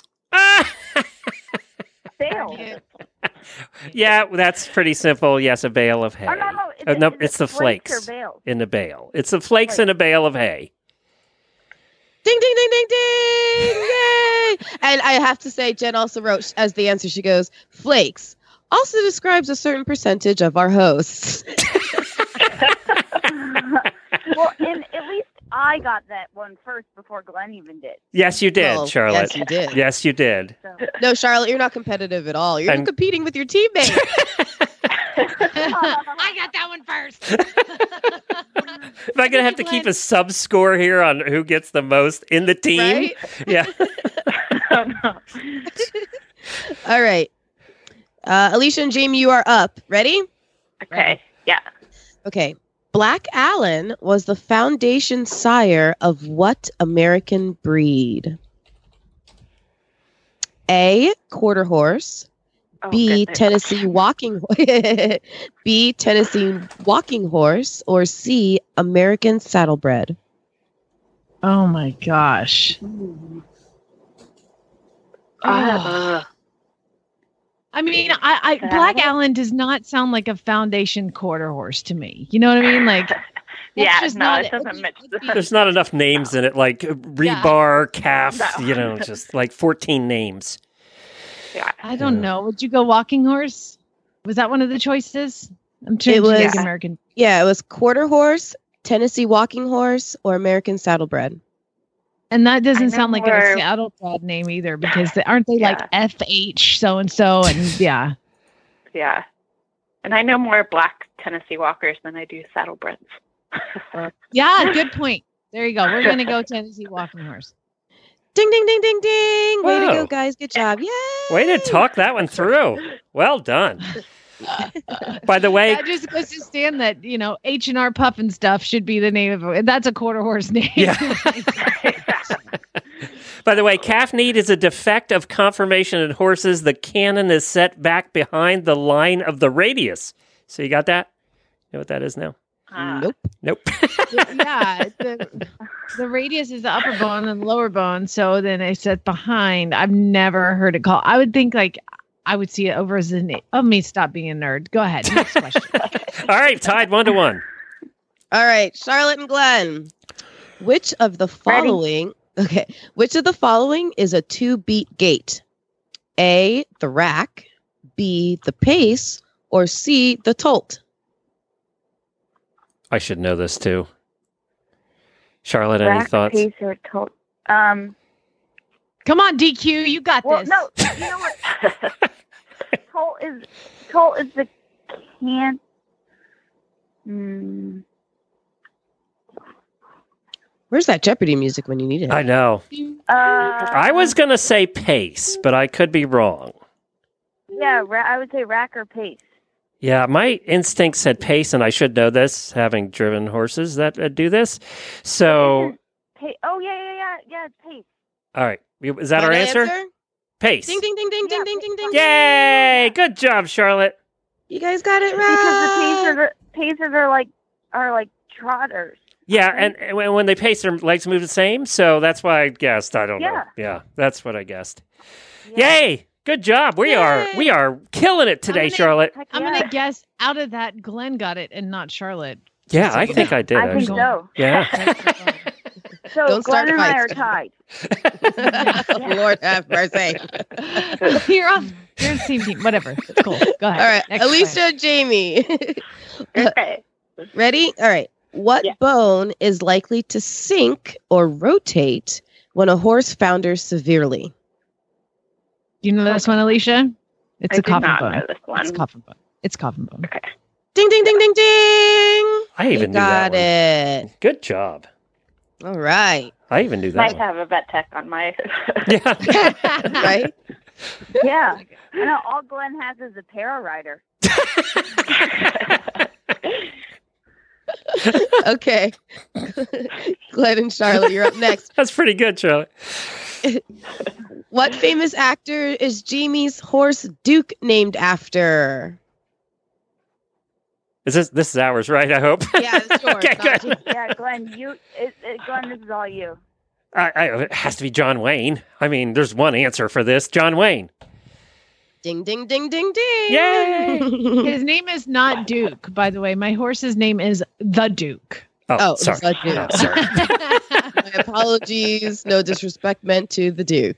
Bale. Yeah, that's pretty simple. Yes, a bale of hay. Oh, no, no, it's, Uh, no, it's, it's the flakes flakes or bales. in a bale. It's the flakes in a bale of hay. Ding, ding, ding, ding, ding! Yay! And I have to say, Jen also wrote as the answer, she goes, flakes also describes a certain percentage of our hosts. Well, and at least I got that one first before Glenn even did. Yes, you did, Oh, Charlotte. yes, you did. Yes, you did. So. No, Charlotte, you're not competitive at all. You're I'm- competing with your teammate. I got that one first. Am I going to have to keep a sub score here on who gets the most in the team? Right? Yeah. Oh, no. All right. Uh, Alicia and Jamie, you are up. Ready? Okay. Yeah. Okay. Black Allen was the foundation sire of what American breed? A. Quarter horse. Oh, B. goodness. Tennessee walking B. Tennessee walking horse, or C. American saddlebred. Oh my gosh. Uh, I mean, I, I Black Allen does not sound like a foundation quarter horse to me. You know what I mean? Like, that's yeah, just no, not it doesn't match. There's not enough names in it, like rebar, calf, No. you know, just like fourteen names. Yeah. I don't know. Would you go walking horse? Was that one of the choices? I'm trying It to think was- American. Yeah, it was quarter horse, Tennessee walking horse, or American saddlebred. And that I doesn't know sound like more- a saddlebred name either, because they, aren't they like Yeah. F H so and so? And yeah. Yeah. And I know more black Tennessee Walkers than I do saddlebreds. Yeah, good point. There you go. We're going to go Tennessee walking horse. Ding, ding, ding, ding, ding. Way to Whoa. go, guys. Good job. Yay. Way to talk that one through. Well done. By the way, That just goes to stand that, you know, H and R Puff and stuff should be the name of it. That's a quarter horse name. Yeah. By the way, calf need is a defect of conformation in horses. The cannon is set back behind the line of the radius. So you got that? You know what that is now? Uh, Nope. Nope. Yeah. The, the radius is the upper bone and the lower bone. So then I set behind. I've never heard it called. I would think like I would see it over as a name. Oh, me stop being a nerd. Go ahead. Next question. All right, tied one to one. All right, Charlotte and Glenn. Which of the following okay, which of the following is a two-beat gait? A, the rack, B, the pace, or C, the tolt? I should know this too. Charlotte, any Rack, thoughts? pace, or tolt. Um, Come on, D Q. You got well, this. no, you know what? Tolt is tolt is the can. Hmm. Where's that Jeopardy music when you need it? I know. Uh, I was going to say pace, but I could be wrong. Yeah, ra- I would say rack or pace. Yeah, my instinct said pace, and I should know this, having driven horses that uh, do this. So, Pa- oh yeah, yeah, yeah, yeah. It's pace. all right. Is that our Final answer? Pace. Ding, ding, ding, ding, ding, ding, ding, ding. Yay! Good job, Charlotte. You guys got it Because the right. pacers are, pacers are like are like trotters. Yeah, and, and when when they pace, their legs move the same, so that's why I guessed. I don't know. Yeah. Yeah, that's what I guessed. Yeah. Yay! Good job. We are Yay. we are killing it today, I'm gonna- Charlotte. Heck I'm yeah. going to guess out of that, Glenn got it and not Charlotte. Yeah, I think I did. I think actually. so. Yeah. So Don't start Glenn and I are fights. tied. Lord have mercy. You're off. You're on the same team. Whatever. It's cool. Go ahead. All right, Next Alicia, Jamie. Okay. Ready? All right. What Yeah. bone is likely to sink or rotate when a horse founders severely? You know this one, Alicia? It's I a do coffin not bone. know this one. It's coffin bone. It's coffin bone. Ding, ding, ding, ding, ding. I even You knew got that one. it. Good job. All right. I even knew that Might one. have a vet tech on my. Yeah. Right? Yeah. I know all Glenn has is a para rider. Okay. Glenn and Charlotte, you're up next. That's pretty good, Charlotte. What famous actor is Jamie's horse Duke named after? Is this this is ours, right? I hope. Yeah, it's yours. Okay, good. Yeah, Glenn, you, it, it, Glenn, this is all you. I, I, it has to be John Wayne. I mean, there's one answer for this. John Wayne. Ding, ding, ding, ding, ding. Yay! His name is not Duke, by the way. My horse's name is the Duke. Oh, Oh, sorry. the Duke. Oh, sorry. My apologies. No disrespect meant to the Duke.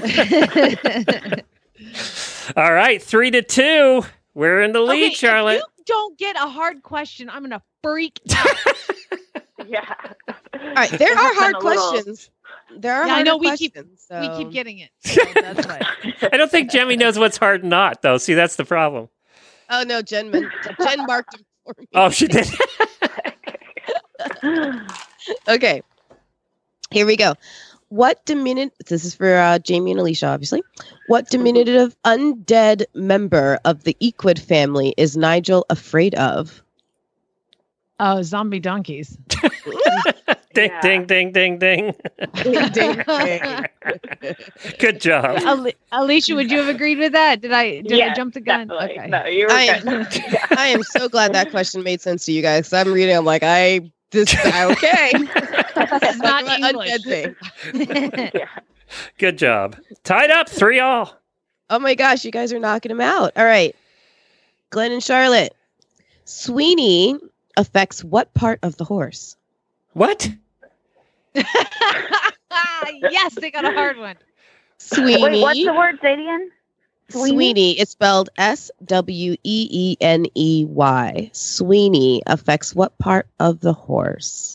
All right, three to two. We're in the lead, Okay, Charlotte. If you don't get a hard question, I'm gonna freak out. Yeah. All right, there are hard Been a little- questions. There are Yeah, I hard know, we keep- questions. We so- keep getting it. So that's why. I don't think Jemmy knows what's hard and not, though. See, that's the problem. Oh no, Jen, men- Jen marked them for me. Oh, she did. Okay, here we go. What diminutive? This is for uh, Jamie and Alicia, obviously. What diminutive undead member of the Equid family is Nigel afraid of? Oh, zombie donkeys. Ding, Yeah. ding, ding, ding, ding. Ding, ding, ding. Good job. Ali- Alicia, would you have agreed with that? Did I did I Yes, jump the gun? definitely. Okay. No, you were I good. am, I am so glad that question made sense to you guys. 'Cause I'm reading, I'm like, I this okay. This is not Like, English. undead thing. Yeah. Good job. Tied up, three all. Oh my gosh, you guys are knocking him out. All right, Glenn and Charlotte. Sweeney affects what part of the horse? What? Yes, they got a hard one. Sweeney. Wait, what's the word? Say it again. Sweeney. Sweeney? It's spelled S W E E N E Y. Sweeney affects what part of the horse?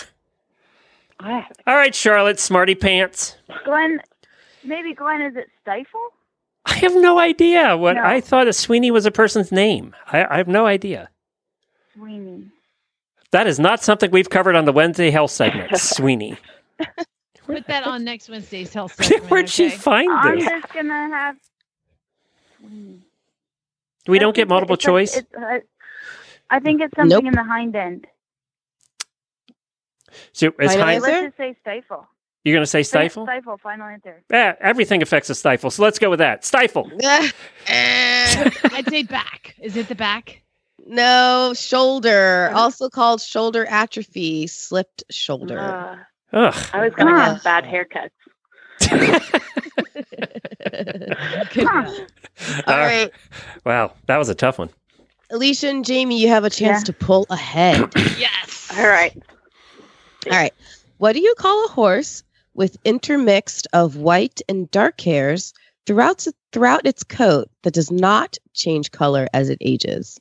I All right, Charlotte, smarty pants. Glenn, maybe Glenn, is it stifle? I have no idea. What No. I thought a Sweeney was a person's name. I, I have no idea. Sweeney. That is not something we've covered on the Wednesday health segment. Sweeney. Put that on next Wednesday's health segment. Where'd she okay? find I'm this? just gonna have. Sweeney. We don't I get think multiple it's a- choice. it's a- I think it's something Nope. in the hind end. So is Final hind, answer? Let's just say stifle. you're going to say Say stifle? Stifle. Final answer. Yeah, everything affects a stifle. So let's go with that. Stifle. Eh, I'd say back. Is it the back? no, shoulder. Also called shoulder atrophy, slipped shoulder. uh, Ugh. I was gonna Huh. guess bad haircuts. Good Huh. one. All right. Wow, that was a tough one. Alicia and Jamie, you have a chance Yeah. to pull ahead. Yes. All right. All right. What do you call a horse with intermixed of white and dark hairs throughout throughout its coat that does not change color as it ages?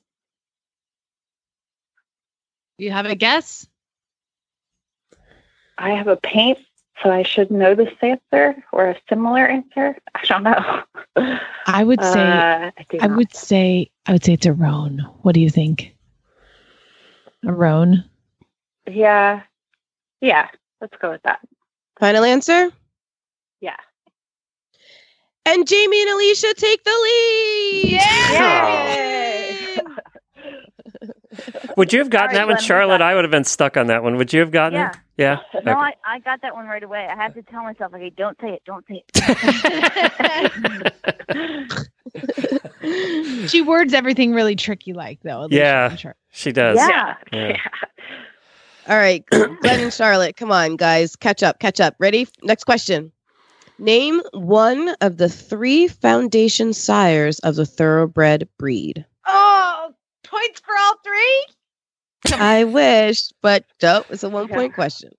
Do you have a guess? I have a paint, so I should know this answer or a similar answer. I don't know. I would say Uh, I, do I not. would say I would say it's a roan. What do you think? A roan? Yeah. Yeah. Let's go with that. Final answer? Yeah. And Jamie and Alicia take the lead. Yay! Would you have gotten All right, that one, Glenn, we Charlotte? got I would have been stuck on that one. Would you have gotten Yeah. it? Yeah. No, Okay. I, I got that one right away. I have to tell myself, okay, don't say it, don't say it. She words everything really tricky like though. Alicia, Yeah. I'm sure. She does. Yeah. Yeah. All right, Glenn and Charlotte, come on, guys. Catch up, catch up. Ready? Next question. Name one of the three foundation sires of the thoroughbred breed. Oh, points for all three? I wish, but nope, it's a one point question.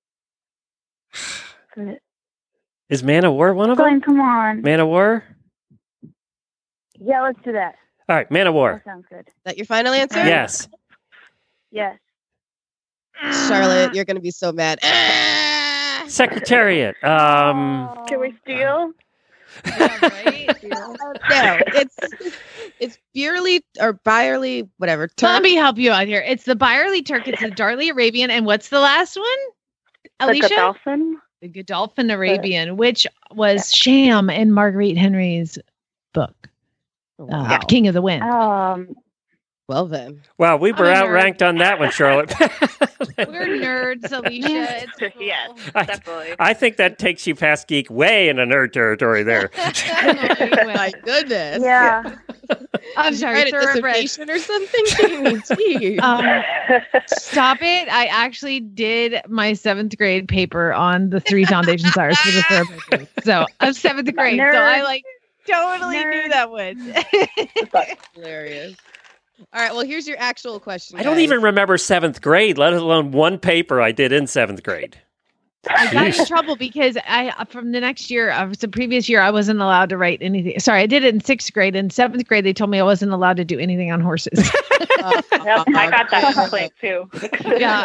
Is Man of War one of them? Glenn, come on. Man of War? Yeah, let's do that. All right, Man of War. That sounds good. Is that your final answer? Yes. Yes. Charlotte, you're going to be so mad. Secretariat. Um, Can we steal? Yeah, right? No, it's it's Beerly or Byerly, whatever. Let Turk. me help you out here. It's the Byerly Turk, it's the Darley Arabian, and what's the last one? The Alicia? Godolphin? The Godolphin Arabian, which was Sham in Marguerite Henry's book, uh, Wow. King of the Wind. Um, Well then, wow, we were I'm a nerd. outranked on that one, Charlotte. We're nerds, Alicia. It's cool. Yes, I- definitely. I think that takes you past geek way into nerd territory there. my goodness. yeah. I'm sorry, Write a thoroughbred. dissertation or something? Jamie, geez. Um, stop it. I actually did my seventh grade paper on the three foundation sires for the thoroughbred breed. So I'm seventh grade. So I Nerd. like totally knew Nerd. that one. That's hilarious. All right, well, here's your actual question. I don't guys. even remember seventh grade, let alone one paper I did in seventh grade. I got in Jeez. trouble because I from the next year, of the previous year, I wasn't allowed to write anything. Sorry, I did it in sixth grade. In seventh grade, they told me I wasn't allowed to do anything on horses. Uh, Yep, I got that complaint too. yeah.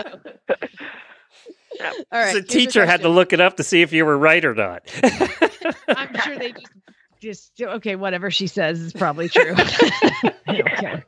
All right. the here's your teacher had to question. look it up to see if you were right or not. I'm sure they just just okay, whatever she says is probably true. I don't care.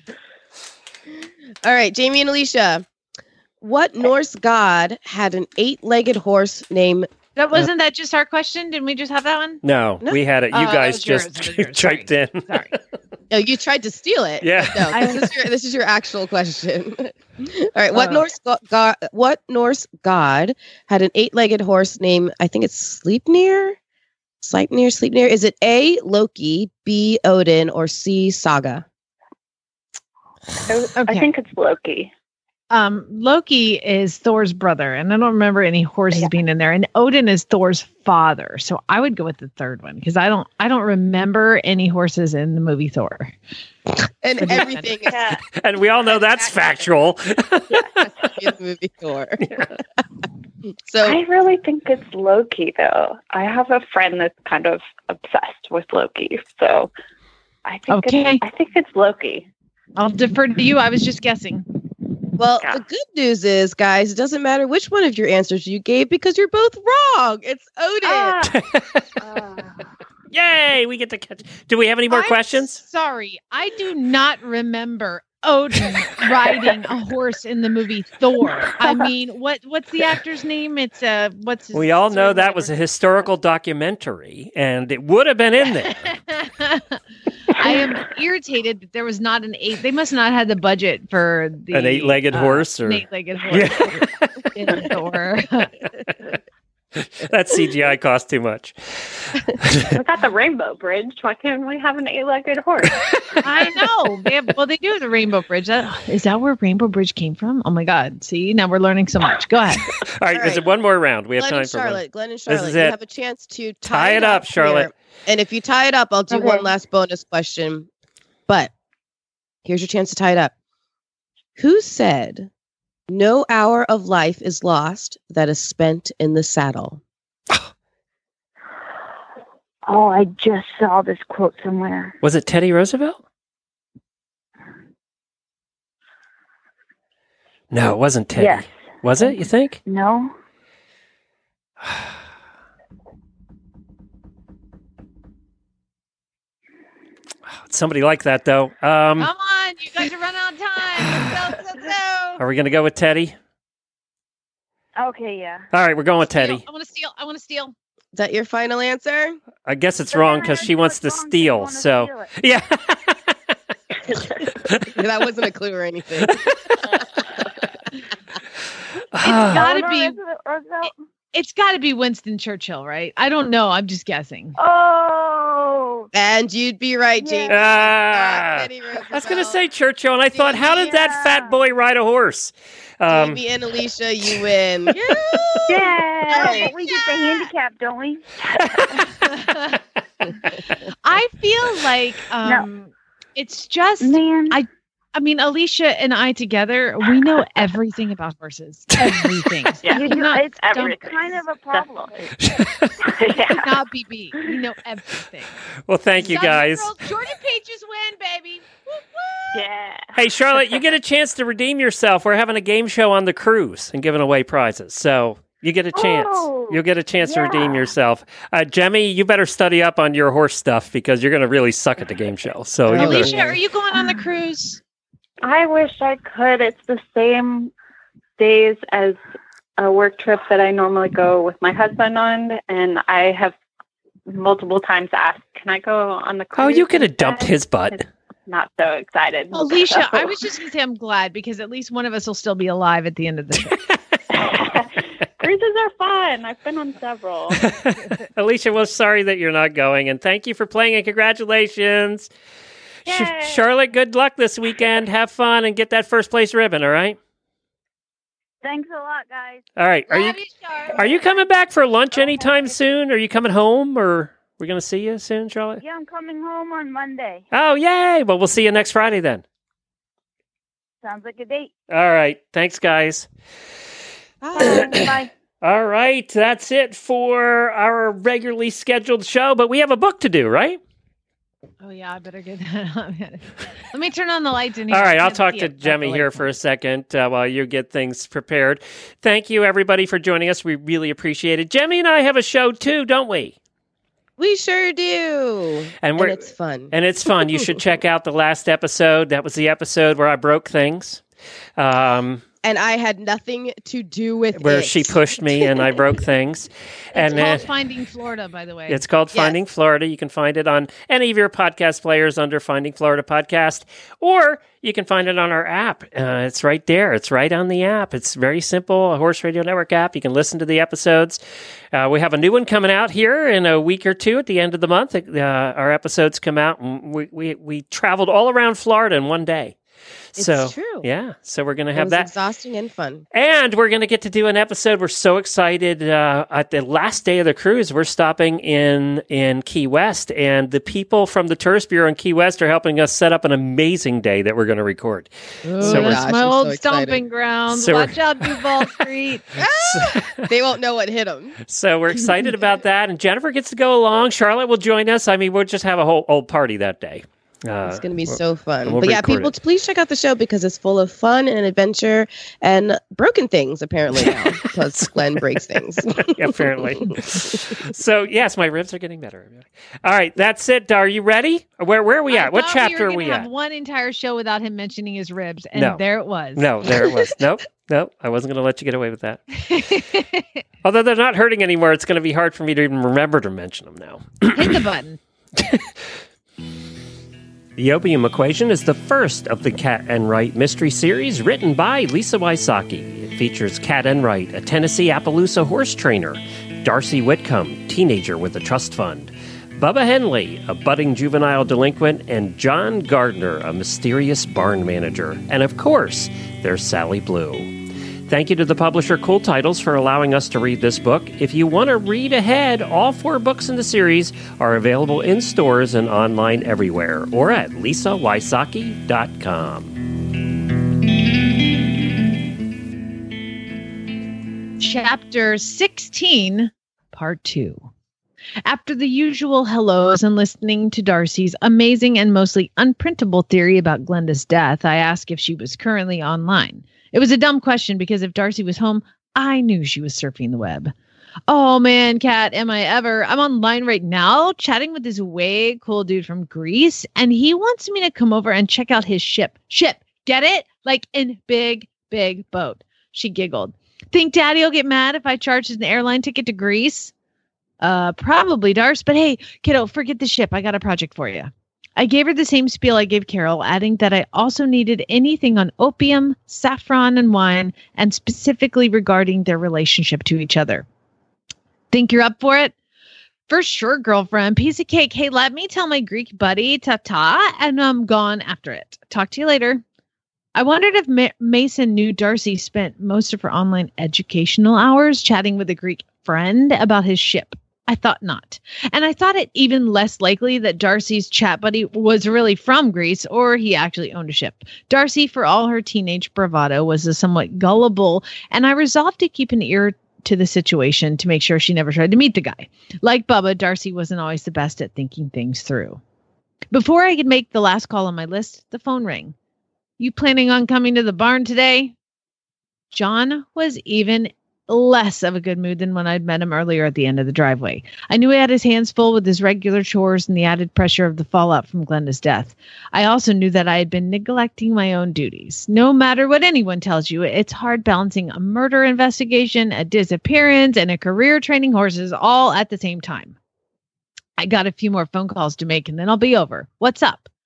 All right, Jamie and Alicia. What Norse god had an eight-legged horse named? That wasn't that just our question? Didn't we just have that one? No, No. we had it. You Oh, that guys was yours, just that was yours. typed in. Sorry. No, you tried to steal it. Yeah. No, this is your, this is your actual question. All right. What Uh. Norse go- god? What Norse god had an eight-legged horse named? I think it's Sleipnir. Sleipnir. Sleipnir. Is it A. Loki, B. Odin, or C. Saga? I, I Okay. think it's Loki. Um, Loki is Thor's brother, and I don't remember any horses being in there. And Odin is Thor's father, so I would go with the third one because I don't, I don't remember any horses in the movie Thor. And What do you everything is Yeah. And we all know that's factual. in the movie Thor. So I really think it's Loki, though. I have a friend that's kind of obsessed with Loki, so I think Okay. it's, I think it's Loki. I'll defer to you. I was just guessing. Well, Yeah. the good news is, guys, it doesn't matter which one of your answers you gave because you're both wrong. It's Odin. Ah. Yay, we get to catch. Do we have any more I'm questions? Sorry, I do not remember Odin riding a horse in the movie Thor. I mean, what what's the actor's name? It's uh, what's his We all know sorry, that was a historical documentary, and it would have been in there. I am irritated that there was not an eight. They must not have the budget for the An eight-legged uh, horse, or an eight-legged horse Yeah. in Thor. That C G I cost too much. We got the Rainbow Bridge. Why can't we have an eight-legged horse? I know. They have, well, they do have the Rainbow Bridge. That, is that where Rainbow Bridge came from? Oh my God! See, now we're learning so much. Go ahead. All right, All is right. it one more round? We have Glenn time and for one. Charlotte. Glenn and This Charlotte. is You it. have a chance to tie, Tie it up, here. Charlotte. And if you tie it up, I'll do Okay. one last bonus question. But here's your chance to tie it up. Who said, "No hour of life is lost that is spent in the saddle"? Oh, I just saw this quote somewhere. Was it Teddy Roosevelt? No, it wasn't Teddy. Yes. Was it, you think? No? Somebody like that, though. Um, Come on, you guys are running out of time. Let's go, let's go. are we going to go with Teddy? Okay, yeah. All right, we're going with Steal. Teddy. I want to steal. I want to steal. Is that your final answer? I guess it's wrong because she wants to steal. So, yeah. That wasn't a clue or anything. Ah, Gotta Eleanor be. Roosevelt- Roosevelt? It's got to be Winston Churchill, right? I don't know. I'm just guessing. Oh, And you'd be right, Jamie. Ah. Teddy Roosevelt. I was going to say Churchill, and I thought, how did that fat boy ride a horse? Um, Jamie and Alicia, you win. yeah. Yay. But we get the handicap, don't we? I feel like um, it's just. Man. I. I mean, Alicia and I together, we know everything about horses. Everything. Yeah. You do- Not- it's everything. kind of a problem. Yeah. Not B B. We know everything. well, thank you, Southern guys. Girls, Georgia Peaches win, baby. Woo, woo. Yeah. Hey, Charlotte, you get a chance to redeem yourself. We're having a game show on the cruise and giving away prizes. So you get a chance. Oh, You'll get a chance to yeah. redeem yourself. Uh, Jemmy, you better study up on your horse stuff because you're going to really suck at the game show. So you better. Alicia, are you going on the cruise? I wish I could. It's the same days as a work trip that I normally go with my husband on, and I have multiple times asked, "Can I go on the cruise?" Oh, you could have dumped instead?" his butt. Not so excited. Alicia, So- I was just going to say I'm glad because at least one of us will still be alive at the end of the trip. Cruises are fun. I've been on several. Alicia, well, sorry that you're not going, and thank you for playing, and congratulations. Sh- Charlotte, good luck this weekend. Have fun and get that first place ribbon, all right? Thanks a lot, guys. All right. Are Love you, you, Charlotte. are you coming back for lunch anytime soon? Are you coming home, or we're going to see you soon, Charlotte? Yeah, I'm coming home on Monday. Oh, yay. Well, we'll see you next Friday then. Sounds like a date. All right. Thanks, guys. Bye. Bye. All right. That's it for our regularly scheduled show, but we have a book to do, right? Oh, yeah, I better get that on. Let me turn on the lights in here. All right, I I'll can't talk see to it. Jemmy here for a second uh, while you get things prepared. Thank you, everybody, for joining us. We really appreciate it. Jemmy and I have a show, too, don't we? We sure do. And, we're, and it's fun. And it's fun. You should check out the last episode. That was the episode where I broke things. Um, and I had nothing to do with where it. she pushed me and I broke things. It's and called uh, Finding Florida, by the way. It's called Yes. Finding Florida. You can find it on any of your podcast players under Finding Florida Podcast, or you can find it on our app. Uh, it's right there. It's right on the app. It's very simple, a Horse Radio Network app. You can listen to the episodes. Uh, we have a new one coming out here in a week or two at the end of the month. Uh, our episodes come out, and we, we, we traveled all around Florida in one day. It's so, true. Yeah. So we're going to It have was that. exhausting and fun. And we're going to get to do an episode. We're so excited. Uh, at the last day of the cruise, we're stopping in, in Key West, and the people from the Tourist Bureau in Key West are helping us set up an amazing day that we're going to record. Ooh, So we're- that's Gosh, my I'm old so excited. stomping grounds. So we're- Watch out, Duval Street. They won't know what hit them. So we're excited about that. And Jennifer gets to go along. Charlotte will join us. I mean, we'll just have a whole old party that day. Uh, It's going to be so fun. we'll but yeah, record people, it. please check out the show because it's full of fun and adventure and broken things, apparently, now, because Glenn breaks things. apparently. So, yes, my ribs are getting better. All right, that's it. Are you ready? Where where are we I at? What thought chapter we are were we gonna at? have one entire show without him mentioning his ribs, and No. there it was. No, there it was. Nope, nope. I wasn't going to let you get away with that. Although they're not hurting anymore, it's going to be hard for me to even remember to mention them now. Hit the button. The Opium Equation is the first of the Cat Enright mystery series written by Lisa Wysocki. It features Cat Enright, a Tennessee Appaloosa horse trainer, Darcy Whitcomb, teenager with a trust fund, Bubba Henley, a budding juvenile delinquent, and John Gardner, a mysterious barn manager. And of course, there's Sally Blue. Thank you to the publisher Cool Titles for allowing us to read this book. If you want to read ahead, all four books in the series are available in stores and online everywhere, or at lisa wysocki dot com. Chapter sixteen, Part two. After the usual hellos and listening to Darcy's amazing and mostly unprintable theory about Glenda's death, I asked if she was currently online. It was a dumb question because if Darcy was home, I knew she was surfing the web. Oh man, Kat, am I ever? I'm online right now chatting with this way cool dude from Greece, and he wants me to come over and check out his ship. Ship, get it? Like in big, big boat. She giggled. Think Daddy will get mad if I charge an airline ticket to Greece? Uh, probably, Darce, but hey, kiddo, forget the ship. I got a project for you. I gave her the same spiel I gave Carol, adding that I also needed anything on opium, saffron, and wine, and specifically regarding their relationship to each other. Think you're up for it? For sure, girlfriend. Piece of cake. Hey, let me tell my Greek buddy, ta-ta, and I'm gone after it. Talk to you later. I wondered if Ma- Mason knew Darcy spent most of her online educational hours chatting with a Greek friend about his ship. I thought not. And I thought it even less likely that Darcy's chat buddy was really from Greece or he actually owned a ship. Darcy, for all her teenage bravado, was a somewhat gullible, and I resolved to keep an ear to the situation to make sure she never tried to meet the guy. Like Bubba, Darcy wasn't always the best at thinking things through. Before I could make the last call on my list, the phone rang. You planning on coming to the barn today? John was even less of a good mood than when I'd met him earlier at the end of the driveway. I knew he had his hands full with his regular chores and the added pressure of the fallout from Glenda's death. I also knew that I had been neglecting my own duties. No matter what anyone tells you, it's hard balancing a murder investigation, a disappearance, and a career training horses all at the same time. I got a few more phone calls to make and then I'll be over. What's up?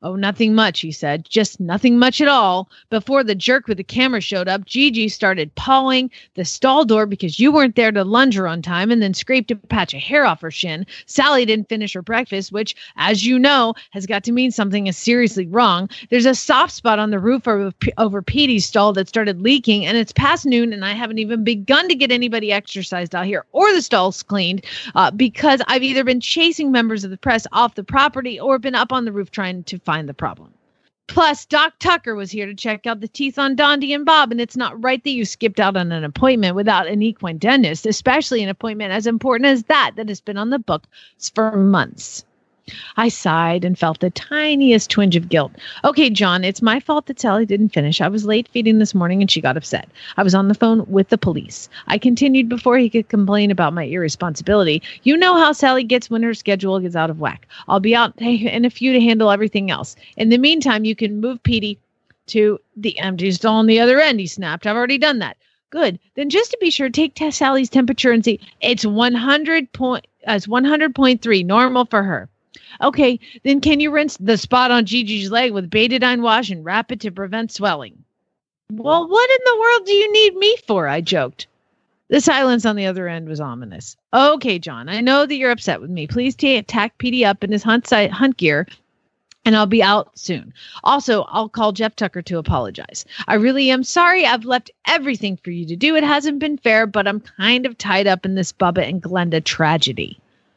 Oh, nothing much, he said. Just nothing much at all. Before the jerk with the camera showed up, Gigi started pawing the stall door because you weren't there to lunge her on time and then scraped a patch of hair off her shin. Sally didn't finish her breakfast, which, as you know, has got to mean something is seriously wrong. There's a soft spot on the roof over, over Petey's stall that started leaking, and it's past noon, and I haven't even begun to get anybody exercised out here or the stalls cleaned uh, because I've either been chasing members of the press off the property or been up on the roof trying to find the problem. Plus, Doc Tucker was here to check out the teeth on Dondi and Bob, and it's not right that you skipped out on an appointment without an equine dentist, especially an appointment as important as that that has been on the books for months. I sighed and felt the tiniest twinge of guilt. Okay, John, it's my fault that Sally didn't finish. I was late feeding this morning and she got upset. I was on the phone with the police. I continued before he could complain about my irresponsibility. You know how Sally gets when her schedule gets out of whack. I'll be out in a few to handle everything else. In the meantime, you can move Petey to the empty stall on the other end, he snapped. I've already done that. Good. Then just to be sure, take test Sally's temperature and see. It's one hundred point, as one hundred point three, normal for her. Okay, then can you rinse the spot on Gigi's leg with betadine wash and wrap it to prevent swelling? Well, what in the world do you need me for? I joked. The silence on the other end was ominous. Okay, John, I know that you're upset with me. Please t- tack Petey up in his hunt, si- hunt gear, and I'll be out soon. Also, I'll call Jeff Tucker to apologize. I really am sorry. I've left everything for you to do. It hasn't been fair, but I'm kind of tied up in this Bubba and Glenda tragedy.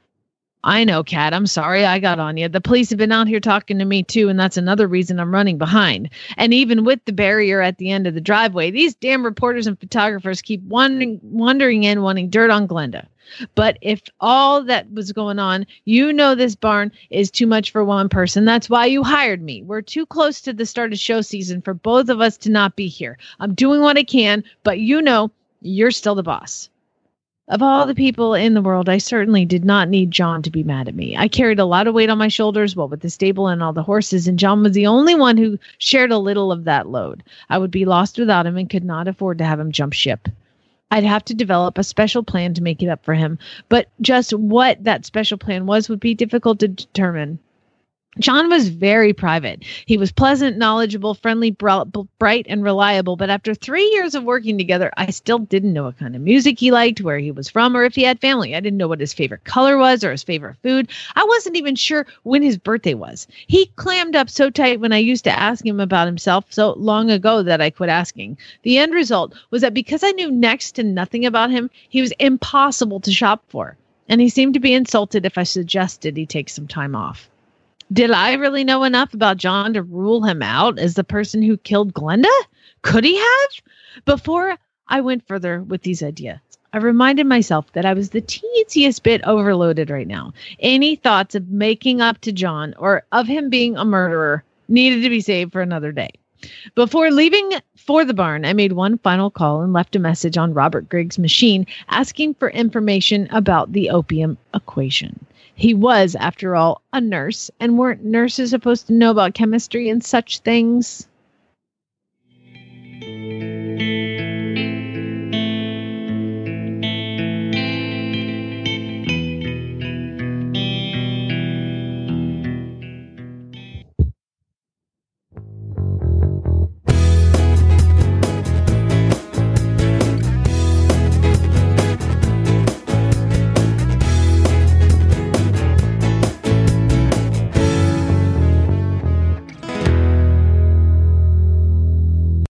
I know, Kat. I'm sorry I got on you. The police have been out here talking to me, too, and that's another reason I'm running behind. And even with the barrier at the end of the driveway, these damn reporters and photographers keep wandering, wandering in, wanting dirt on Glenda. But if all that was going on, you know this barn is too much for one person. That's why you hired me. We're too close to the start of show season for both of us to not be here. I'm doing what I can, but you know, you're still the boss. Of all the people in the world, I certainly did not need John to be mad at me. I carried a lot of weight on my shoulders, what with the stable and all the horses, and John was the only one who shared a little of that load. I would be lost without him and could not afford to have him jump ship. I'd have to develop a special plan to make it up for him, but just what that special plan was would be difficult to determine. John was very private. He was pleasant, knowledgeable, friendly, bright, and reliable. But after three years of working together, I still didn't know what kind of music he liked, where he was from, or if he had family. I didn't know what his favorite color was or his favorite food. I wasn't even sure when his birthday was. He clammed up so tight when I used to ask him about himself so long ago that I quit asking. The end result was that because I knew next to nothing about him, he was impossible to shop for. And he seemed to be insulted if I suggested he take some time off. Did I really know enough about John to rule him out as the person who killed Glenda? Could he have? Before I went further with these ideas, I reminded myself that I was the teeniest bit overloaded right now. Any thoughts of making up to John or of him being a murderer needed to be saved for another day. Before leaving for the barn, I made one final call and left a message on Robert Griggs' machine asking for information about the opium equation. He was, after all, a nurse, and weren't nurses supposed to know about chemistry and such things?